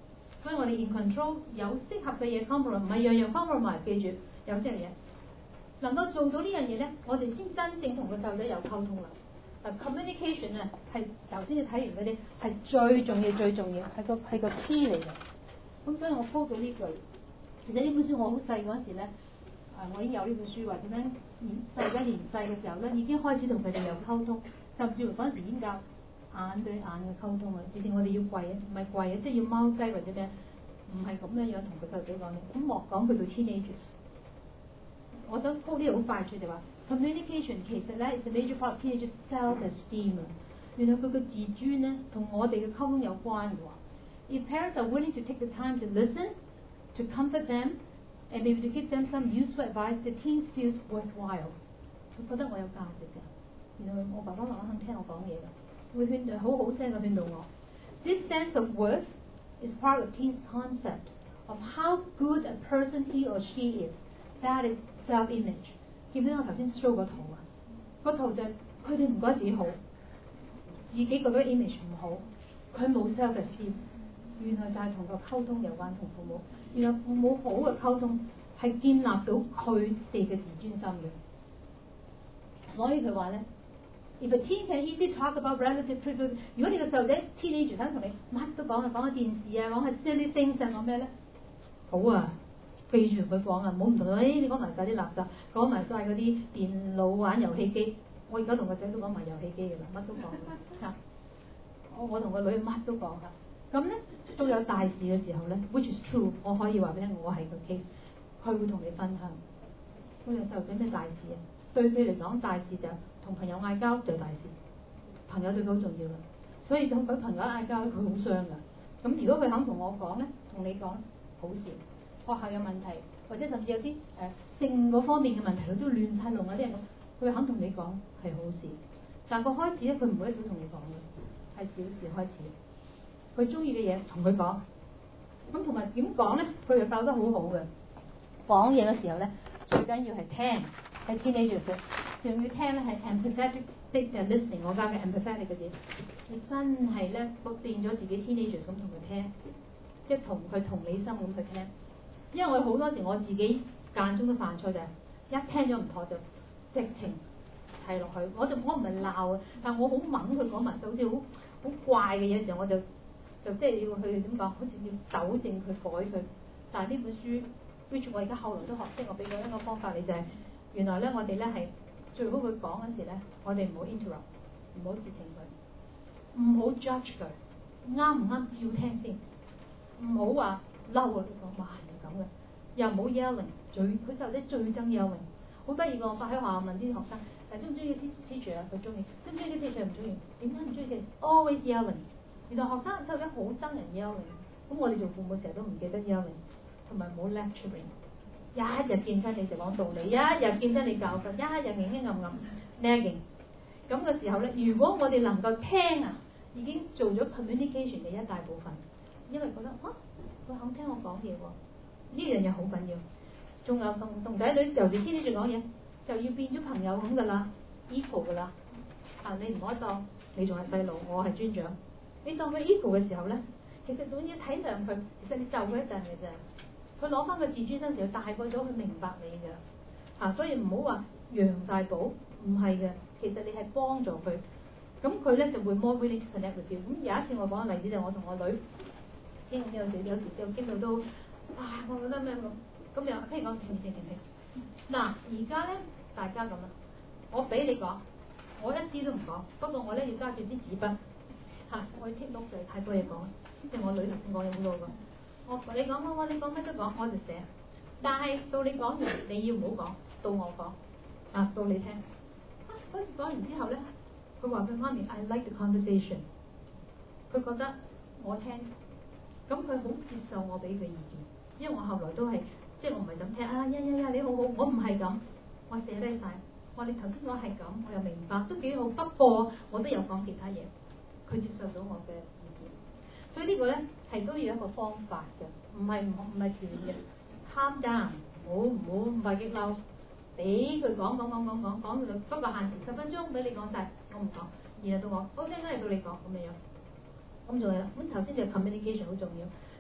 所以我哋 in control 有適合嘅嘢 compromise， 唔係樣樣 compromise， 記住有適合嘢。能夠做到呢樣嘢咧，我哋先真正同個細路仔有溝通啦。嗱 communication 啊，係頭先你睇完嗰啲係最重要、最重要，係個係個 key 嚟嘅。咁所以我 po 咗呢句。其實呢本書我好細嗰陣時咧，誒我已經有呢本書話點樣年細仔年細嘅時候咧，已經開始同佢哋有溝通，甚至乎嗰陣時已經教眼對眼嘅溝通啊。至少我哋要跪啊，唔係跪啊，即係要踎低或者咩，唔係咁樣樣同個細路仔講嘅。咁莫講佢到 teenagers。我想鋪呢度好快脆就話 communication 其實咧 is a major part of teenagers self-esteem 啊。原來佢個自尊咧同我哋嘅溝通有關嘅喎。If parents are willing to take the time to listen, to comfort them, and maybe to give them some useful advice, the teens feels worthwhile。佢覺得我有價值嘅，原來我爸爸媽媽肯聽我講嘢嘅，會勸好好聲嘅勸導我。This sense of worth is part of teens' concept of how good a person he or she is. That is self-image。記唔記得我頭先 show 個圖啊？個圖就係佢哋唔覺得自己好，自己覺得 image 唔好，佢冇 self-esteem。原來就係同個溝通有關，同父母。原來父母好嘅溝通係建立到佢哋嘅自尊心嘅。所以佢話咧 ，If a teen can easily talk about relative privilege， 如果你個細路仔 teenager 想同你乜都講啊，講下電視啊，講下 silly things 啊，講咩咧？好啊！記住同佢講啊，唔好唔同佢，誒你講埋晒啲垃圾，講埋晒嗰啲電腦玩遊戲機。我而家同個仔都講埋遊戲機㗎啦，乜都講嚇。我我同個女乜都講㗎。咁咧都有大事嘅時候咧 ，which is true， 我可以話俾你聽，我係個 case， 佢會同你分享。嗰陣細路仔咩大事啊？對佢嚟講，大事就同朋友嗌交就大事，朋友對佢好重要㗎。所以同佢朋友嗌交，佢好傷㗎。咁如果佢肯同我講咧，同你講好事。學校有問題，或者甚至有啲誒、呃、性嗰方面嘅問題，佢都亂晒龍啊！啲人講，佢肯同你講係好事。但個開始咧，佢唔會一早同你講嘅，係小事開始。佢中意嘅嘢同佢講，咁同埋點講咧？佢又教得好好嘅。講嘢嘅時候咧，最緊要係聽，係 teenagers，仲要聽咧係 empathetic listening， 我教嘅 empathetic 嘅嘢，你真係咧練咗自己 teenagers 咁同佢聽，即係同佢同理心咁去聽。因為我好多時我自己間中都犯錯，就係一聽咗唔妥就直情係落去，我就我唔係鬧啊，但我好猛佢講埋就好似好好怪嘅嘢時候，我就就即係要去點講，好似要糾正佢改佢。但係呢本書 which 我而家後來都學識，我俾咗一個方法你就係、是、原來咧我哋咧係最好佢講嗰時咧，我哋唔好 interrupt， 唔好截停佢，唔好 judge 佢，啱唔啱照聽先，唔好話嬲啊！你講哇係咁嘅，又唔好 yelling， 最佢就啲最憎 yelling。好得意個，我發喺學校問啲學生誒中唔中意啲 teacher 啊？佢中意，中唔中意啲 teacher 唔中意？點解唔中意嘅 ？Always yelling。原來學生細路仔好憎人 yelling， 咁我哋做父母成日都唔記得 yelling， 同埋唔好 lecturing。一日見親你就講道理，一日見親你教訓，一日影影暗暗 nagging。咁嘅時候咧，如果我哋能夠聽啊，已經做咗 communication 嘅一大部分，因為覺得啊，佢肯聽我講嘢喎，呢樣嘢好緊要。仲有同同仔女尤其天天住講嘢，就要變咗朋友咁噶啦 ，equal 噶啦。啊，你唔可以當你仲係細路，我係尊長。你當佢 equal 嘅時候咧，其實總要體諒佢，其實你就佢一陣嘅啫。佢攞翻個自尊心時，大個咗佢明白你嘅。啊，所以唔好話揚晒寶，唔係嘅，其實你係幫助佢。咁佢咧就會 more willing to connect with you。咁有一次我講個例子就係我同我女傾有時有時就傾到都啊，我覺得咩咁。咁又譬如講停停停停，嗱而家咧大家咁啦，我俾你講，我一啲都唔講，不過我咧要揸住支紙筆，嚇、啊、我要 take note 就係太多嘢講，即係我女頭先講嘢好多個，我你講我我你講咩都講，我就寫，但係到你講完你要唔好講，到我講，啊到你聽，啊嗰次講完之後咧，佢話佢媽咪 I like the conversation， 佢覺得我聽，咁佢好接受我俾佢意見，因為我後來都係。即係我唔係咁聽啊呀呀呀你好好，我唔係咁，我寫低晒。我話你頭先講係咁，我又明白，都幾好。不過我都有講其他嘢，佢接受到我嘅意見。所以個呢個咧係都要一個方法嘅，唔係唔唔係斷嘅。calm down，唔好唔好咁快激嬲，俾佢講講講講講講到不過限時十分鐘俾你講晒，我唔講，然後到我 OK 都係到你講咁樣樣。咁仲係啦，咁頭先就 communication 好重要。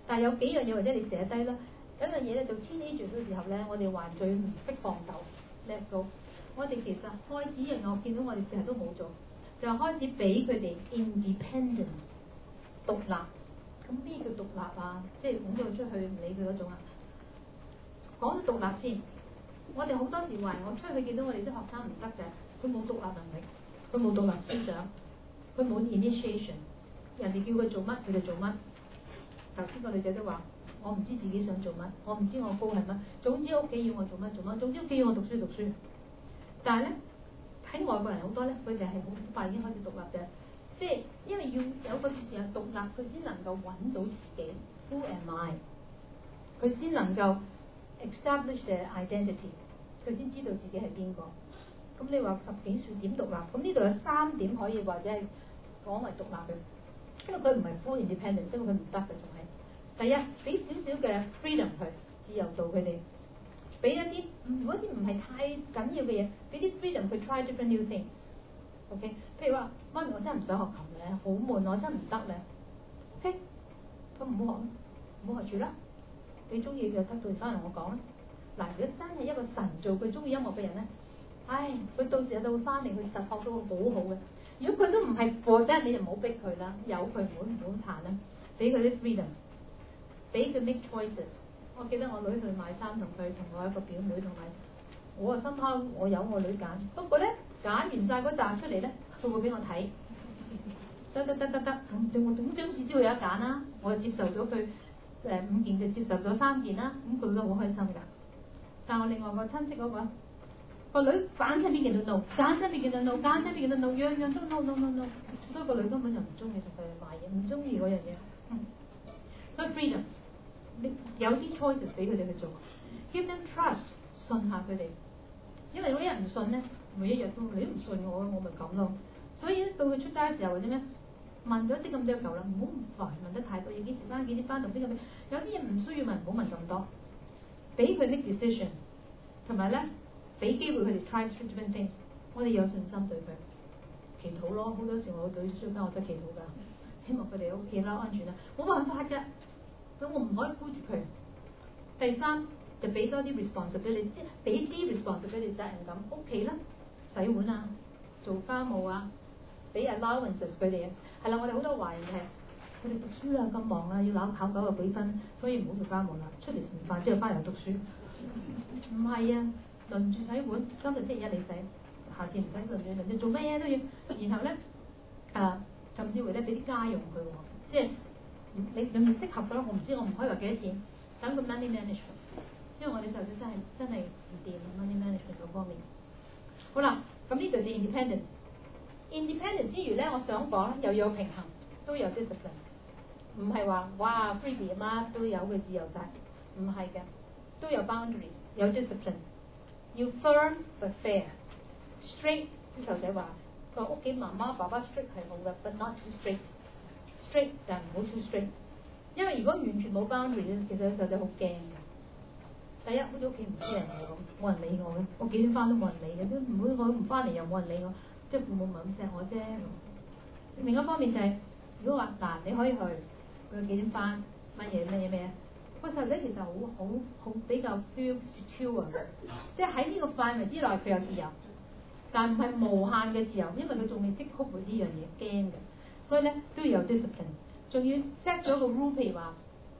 但係有幾樣嘢或者你寫低啦。有一樣嘢咧，做 teenager 嘅時候咧，我哋還最唔識放手 let go。我哋其實開始一樣，我見到我哋成日都冇做，就係開始俾佢哋 independence 獨立。咁咩叫獨立啊？即係拱咗佢出去唔理佢嗰種啊。講獨立先，我哋好多時話我出去見到我哋啲學生唔得嘅，佢冇獨立能力，佢冇獨立思想，佢冇 initiation。人哋叫佢做乜，佢就做乜。頭先個女仔都話：我唔知自己想做乜，我唔知我高係乜。總之屋企要我做乜做乜，總之屋企要我讀書讀書。但係咧，喺外國人好多咧，佢哋係好快已經開始獨立嘅，即係因為要有個時間獨立，佢先能夠揾到自己 Who am I？ 佢先能夠 establish their identity， 佢先知道自己係邊個。咁你話十幾歲點獨立？咁呢度有三點可以或者係講為獨立嘅。因為佢唔係 full independence，因為佢唔得嘅仲係。第一，俾少少嘅 freedom 佢，自由度佢哋，俾一啲如果啲唔係太緊要嘅嘢，俾啲 freedom 佢 try different new things。OK， 譬如話媽咪，我真係唔想學琴咧，好悶，我真係唔得咧。OK，咁唔好學，唔好學住啦。你中意嘅得到翻嚟我講啦。嗱，如果真係一個神造佢中意音樂嘅人咧，唉，佢到時就會翻嚟，佢實學到好好嘅。如果佢都唔係 for that，你就唔好逼佢啦，由佢唔好唔好彈啦，俾佢啲 freedom， 俾佢 make choices。我記得我女去買衫，同佢同我一個表妹同埋我啊，深刻我有我女揀，不過咧揀完晒嗰扎出嚟咧，佢會俾我睇，得得得得得，咁總我總總至少有一揀啦，我就接受咗佢誒五件就接受咗三件啦，咁佢都好開心㗎。但我另外個親戚嗰個。個女揀親邊件都 no， 揀親邊件都 no， 揀親邊件都 no， 樣樣都 no no no no， 所以個女根本就唔中意同佢哋買嘢，唔中意嗰樣嘢。嗯，所以 freedom， 有啲 choices 俾佢哋去做 ，give them trust， 信下佢哋。因為如果一人唔信咧，每一日都你都唔信我，我咪咁咯。所以到佢出街嘅時候或者咩，問咗啲咁多嚿啦，唔好煩問得太多嘢，幾時翻幾啲班同邊個邊，有啲嘢唔需要問，唔好問咁多，俾佢 make decision， 同埋咧。俾機會佢哋 try different things， 我哋有信心對佢，祈禱咯。好多時我對出街我都祈禱㗎，希望佢哋喺屋企啦安全啦。冇辦法㗎，咁我唔可以箍住佢。第三就俾多啲 responsibility， 即係俾啲 responsibility 責任感，屋企啦，洗碗啊，做家務啊，俾 allowances 佢哋。係啦，我哋好多華人係佢哋讀書啦咁忙啊，要考考九十幾分，所以唔好做家務啦，出嚟食飯之後翻嚟讀書。唔係啊。輪住洗碗，今日星期一你洗，下次唔使輪住輪住做咩都要。然後咧，啊，甚至乎咧俾啲家用佢喎，即係你你唔適合㗎啦。我唔知，我唔可以話幾多錢。等個 money management， 因為我哋細路仔真係真係唔掂 money management 嗰方面。好啦，咁呢度就 independence。independence 之餘咧，我想講又要有平衡，都有 discipline。唔係話哇 freebie 啊嘛，都有佢自由晒，唔係嘅，都有 boundaries， 有 discipline。要 firm but fair，strict 啲細路仔話，佢話屋企媽媽爸爸 strict 係好嘅 ，but not too strict。strict 但唔好 too strict， 因為如果完全冇 boundary 咧，其實細路仔好驚嘅。第一，好似屋企唔知人我咁，冇人理我嘅，我幾點翻都冇人理嘅，都唔會我唔翻嚟又冇人理我，即係父母唔係咁錫我啫。另一方面就係、是，如果話嗱你可以去，佢幾點翻，乜嘢乜嘢咩？個細路仔其實好好好比較 feel secure， 即係喺呢個範圍之內佢有自由，但唔係無限嘅自由，因為佢仲未識 cope with 呢樣嘢，驚嘅，所以咧都要有 discipline， 仲要 set 咗個 rule， 譬如話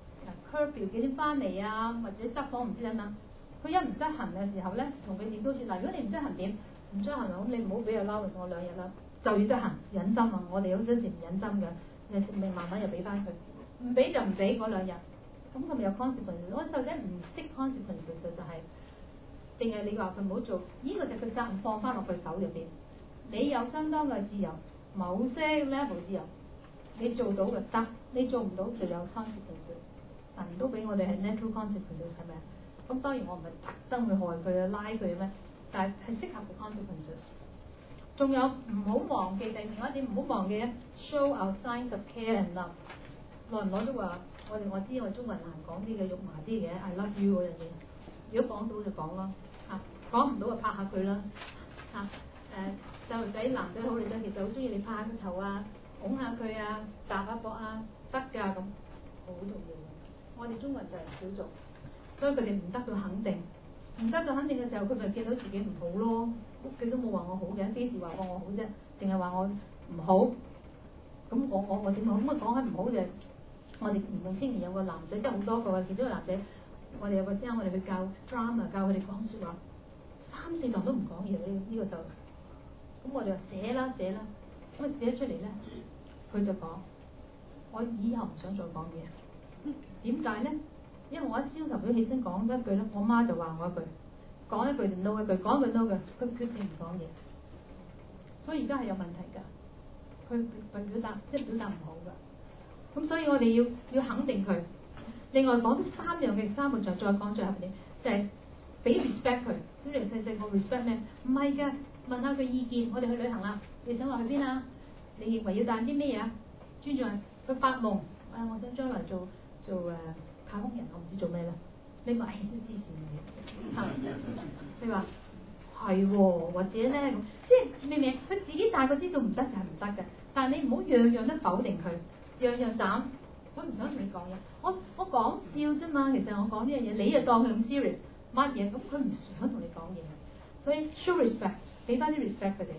curfew 幾點翻嚟啊，或者執房唔知等等，佢一唔執行嘅時候咧，同佢點都算。嗱，如果你唔執行點？唔執行咁你唔好俾佢 allowance我兩日啦，就要執行，忍心啊！我哋有陣時唔忍心嘅，你慢慢又俾翻佢，唔俾就唔俾嗰兩日。咁佢咪有 consequences？ 我細路仔唔識 consequences 就係、是，定係你話佢唔好做？呢、這個就係佢責任放翻落佢手入邊。你有相當嘅自由，某些 level 自由，你做到嘅得，你做唔到就有 consequences。神都俾我哋係 natural consequences 係咪啊？咁當然我唔係特登去害佢啊，拉佢咩？但係係適合嘅 consequences。仲有唔好忘記第另外一點，唔好忘記咧 ，show our signs of care and love。耐唔耐都話。我哋我知我中國人難講啲嘅肉麻啲嘅 I love you 嗰樣嘢，如果講到就講咯，嚇講唔到就拍下佢啦，嚇誒細路仔男仔好女仔其實好中意你拍下佢頭啊，拱下佢啊，搭下膊啊，得㗎咁，好重要嘅。 我哋中國人就係少做，所以佢哋唔得到肯定，唔得到肯定嘅時候，佢咪見到自己唔好咯。屋企都冇話我好嘅，幾時話過我好啫？淨係話我唔好。咁我我我點好？咁啊講開唔好嘅，我哋年齡青年有個男仔，即係好多個，其中一個男仔，我哋有個師兄，我哋去教 drama， 教佢哋講説話，三四堂都唔講嘢呢呢個就，咁我哋話寫啦寫啦，咁啊寫出嚟咧，佢就講：我以後唔想再講嘢。點解咧？因為我一朝頭早起身講一句咧，我媽就話我一句，講一句就 no 一句，講一句 no 嘅，佢決定唔講嘢。所以而家係有問題㗎。佢佢表達即係表達唔好㗎，咁所以我哋要要肯定佢。另外講咗三樣嘅三個就再講最後啲，就係、是、俾 respect 佢。小玲細細個 respect 咩？唔係㗎，問下佢意見。我哋去旅行啦，你想話去邊啊？你認為要帶啲咩嘢啊？尊重佢發夢，啊我想將來做做誒、呃、太空人，我唔知做咩咧。你咪都黐線嘅，你話係喎，或者咧咁，即係明明佢自己大個知道唔得就係唔得嘅，但係你唔好樣樣都否定佢，樣樣斬。我唔想同你講嘢，我我講笑啫嘛。其實我講呢樣嘢，你就當佢咁 serious 乜嘢，咁佢唔想同你講嘢。所以 show respect， 俾翻啲 respect 佢哋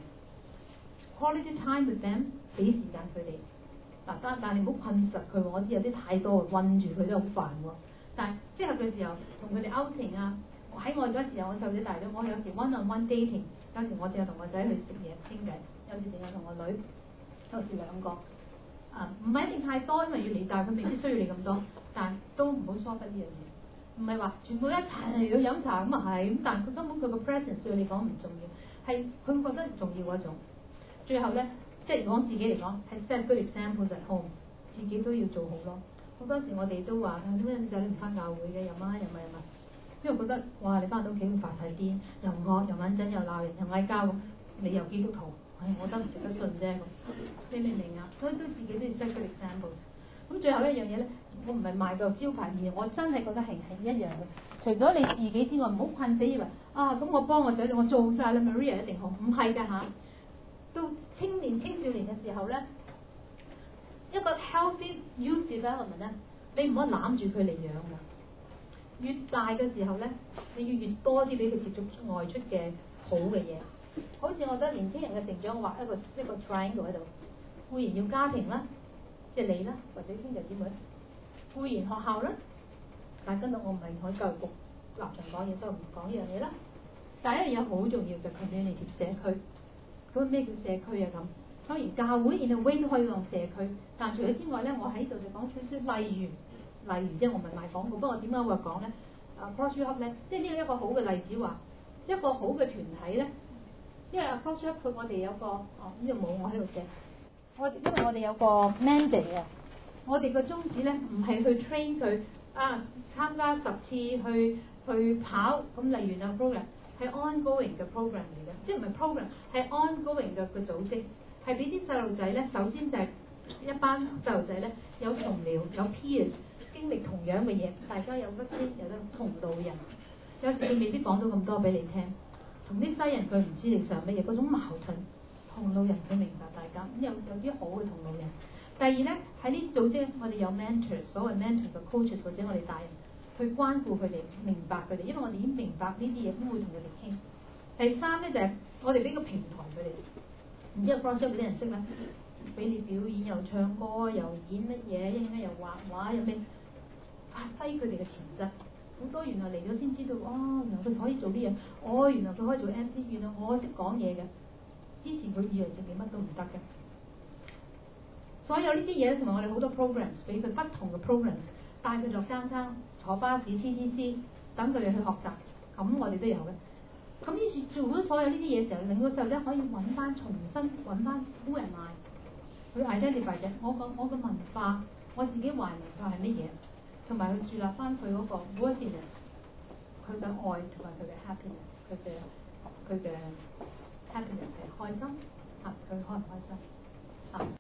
，quality time with them， 俾時間佢哋。嗱，但但係你唔好困實佢，我知有啲太多韞住佢都好煩喎。但係適合嘅時候，同佢哋 outing 啊，喺我而家時候，我細仔大咗，我有時 one on one dating， 有時我淨係同我仔去食嘢傾偈，有時淨係同我女，有時兩個。啊，唔係一定太多，因為越嚟大佢未必需要你咁多，但都唔好疏忽呢樣嘢。唔係話全部一齊去飲茶咁啊係，咁但係佢根本佢個 presence 對你講唔重要，係佢覺得重要嗰種。最後咧，即係講自己嚟講，係 set good example at home， 自己都要做好咯。好多時我哋都話，點解有時候你唔翻教會嘅，又乜又乜又乜，因為覺得哇你翻到屋企會發晒癲，又惡又揾陣又鬧人又嗌交咁，你又基督徒。唉，我得唔食得信啫咁，你明唔明啊？所以都自己都要 set good example。咁最後一樣嘢咧，我唔係賣個招牌，而我真係覺得係係一樣嘅。除咗你自己之外，唔好困死以為啊，咁我幫我仔女，我做晒啦 ，Maria 一定好，唔係㗎嚇。到青年青少年嘅時候咧，一個 healthy youth development 咧，你唔可以攬住佢嚟養㗎。越大嘅時候咧，你要越多啲俾佢接觸外出嘅好嘅嘢。好似我覺得年輕人嘅成長，我畫一個一個 triangle 喺度，固然要家庭啦，即係你啦，或者兄弟姊妹；固然學校啦，但係今日我唔係喺教育局立場講嘢，所以唔講呢樣嘢啦。第一樣嘢好重要就係 community 社區。咁咩叫社區啊？咁當然教會 in a way 都可以用社區，但除咗之外咧，我喺度就講少少例如，例如即係我唔係賣廣告，不過點解會講咧？啊 Cross Up 咧，即係呢個一個好嘅例子話，一個好嘅團體咧。因為 Cross Up 我哋有個哦呢度冇我喺度寫，我因為我哋有個 mandate 啊，我哋個宗旨咧唔係去 train 佢啊參加十次去去跑咁，例如啊 program 係 ongoing 嘅 program 嚟嘅，即係唔係 program 係 ongoing 嘅個組織，係俾啲細路仔咧，首先就係一班細路仔咧有同僚有 peers 經歷同樣嘅嘢，大家有得傾有得同路人，有時佢未必講到咁多俾你聽。同啲西人佢唔知你想乜嘢，嗰種矛盾，同路人佢明白大家，咁有有啲好嘅同路人。第二咧喺呢啲組織，我哋有 mentors， 所謂 mentors 或 coaches 或者我哋大人去關顧佢哋，明白佢哋，因為我哋已經明白呢啲嘢，先會同佢哋傾。第三咧就係、是、我哋俾個平台佢哋，然之後 cross up 俾啲人識啦，俾你表演又唱歌又演乜嘢，一陣間又畫畫有咩，發揮佢哋嘅潛質。好多原來嚟咗先知道，哦，原來佢可以做呢樣，哦，原來佢可以做 M C， 原來我識講嘢嘅，之前佢以為自己乜都唔得嘅。所有呢啲嘢同埋我哋好多 programs， 俾佢不同嘅 programs， 帶佢落監倉、坐巴士、T T C， 等佢哋去學習，咁我哋都有嘅。咁於是做咗所有呢啲嘢嘅時候，令到細路仔可以揾翻、重新揾翻 who am I，去 identify 嘅，我個我嘅文化，我自己懷文化係乜嘢？同埋去樹立翻佢嗰個 worthiness， 佢嘅愛同埋佢嘅 happiness， 佢嘅佢嘅 happiness 係開心嚇，佢開唔開心嚇？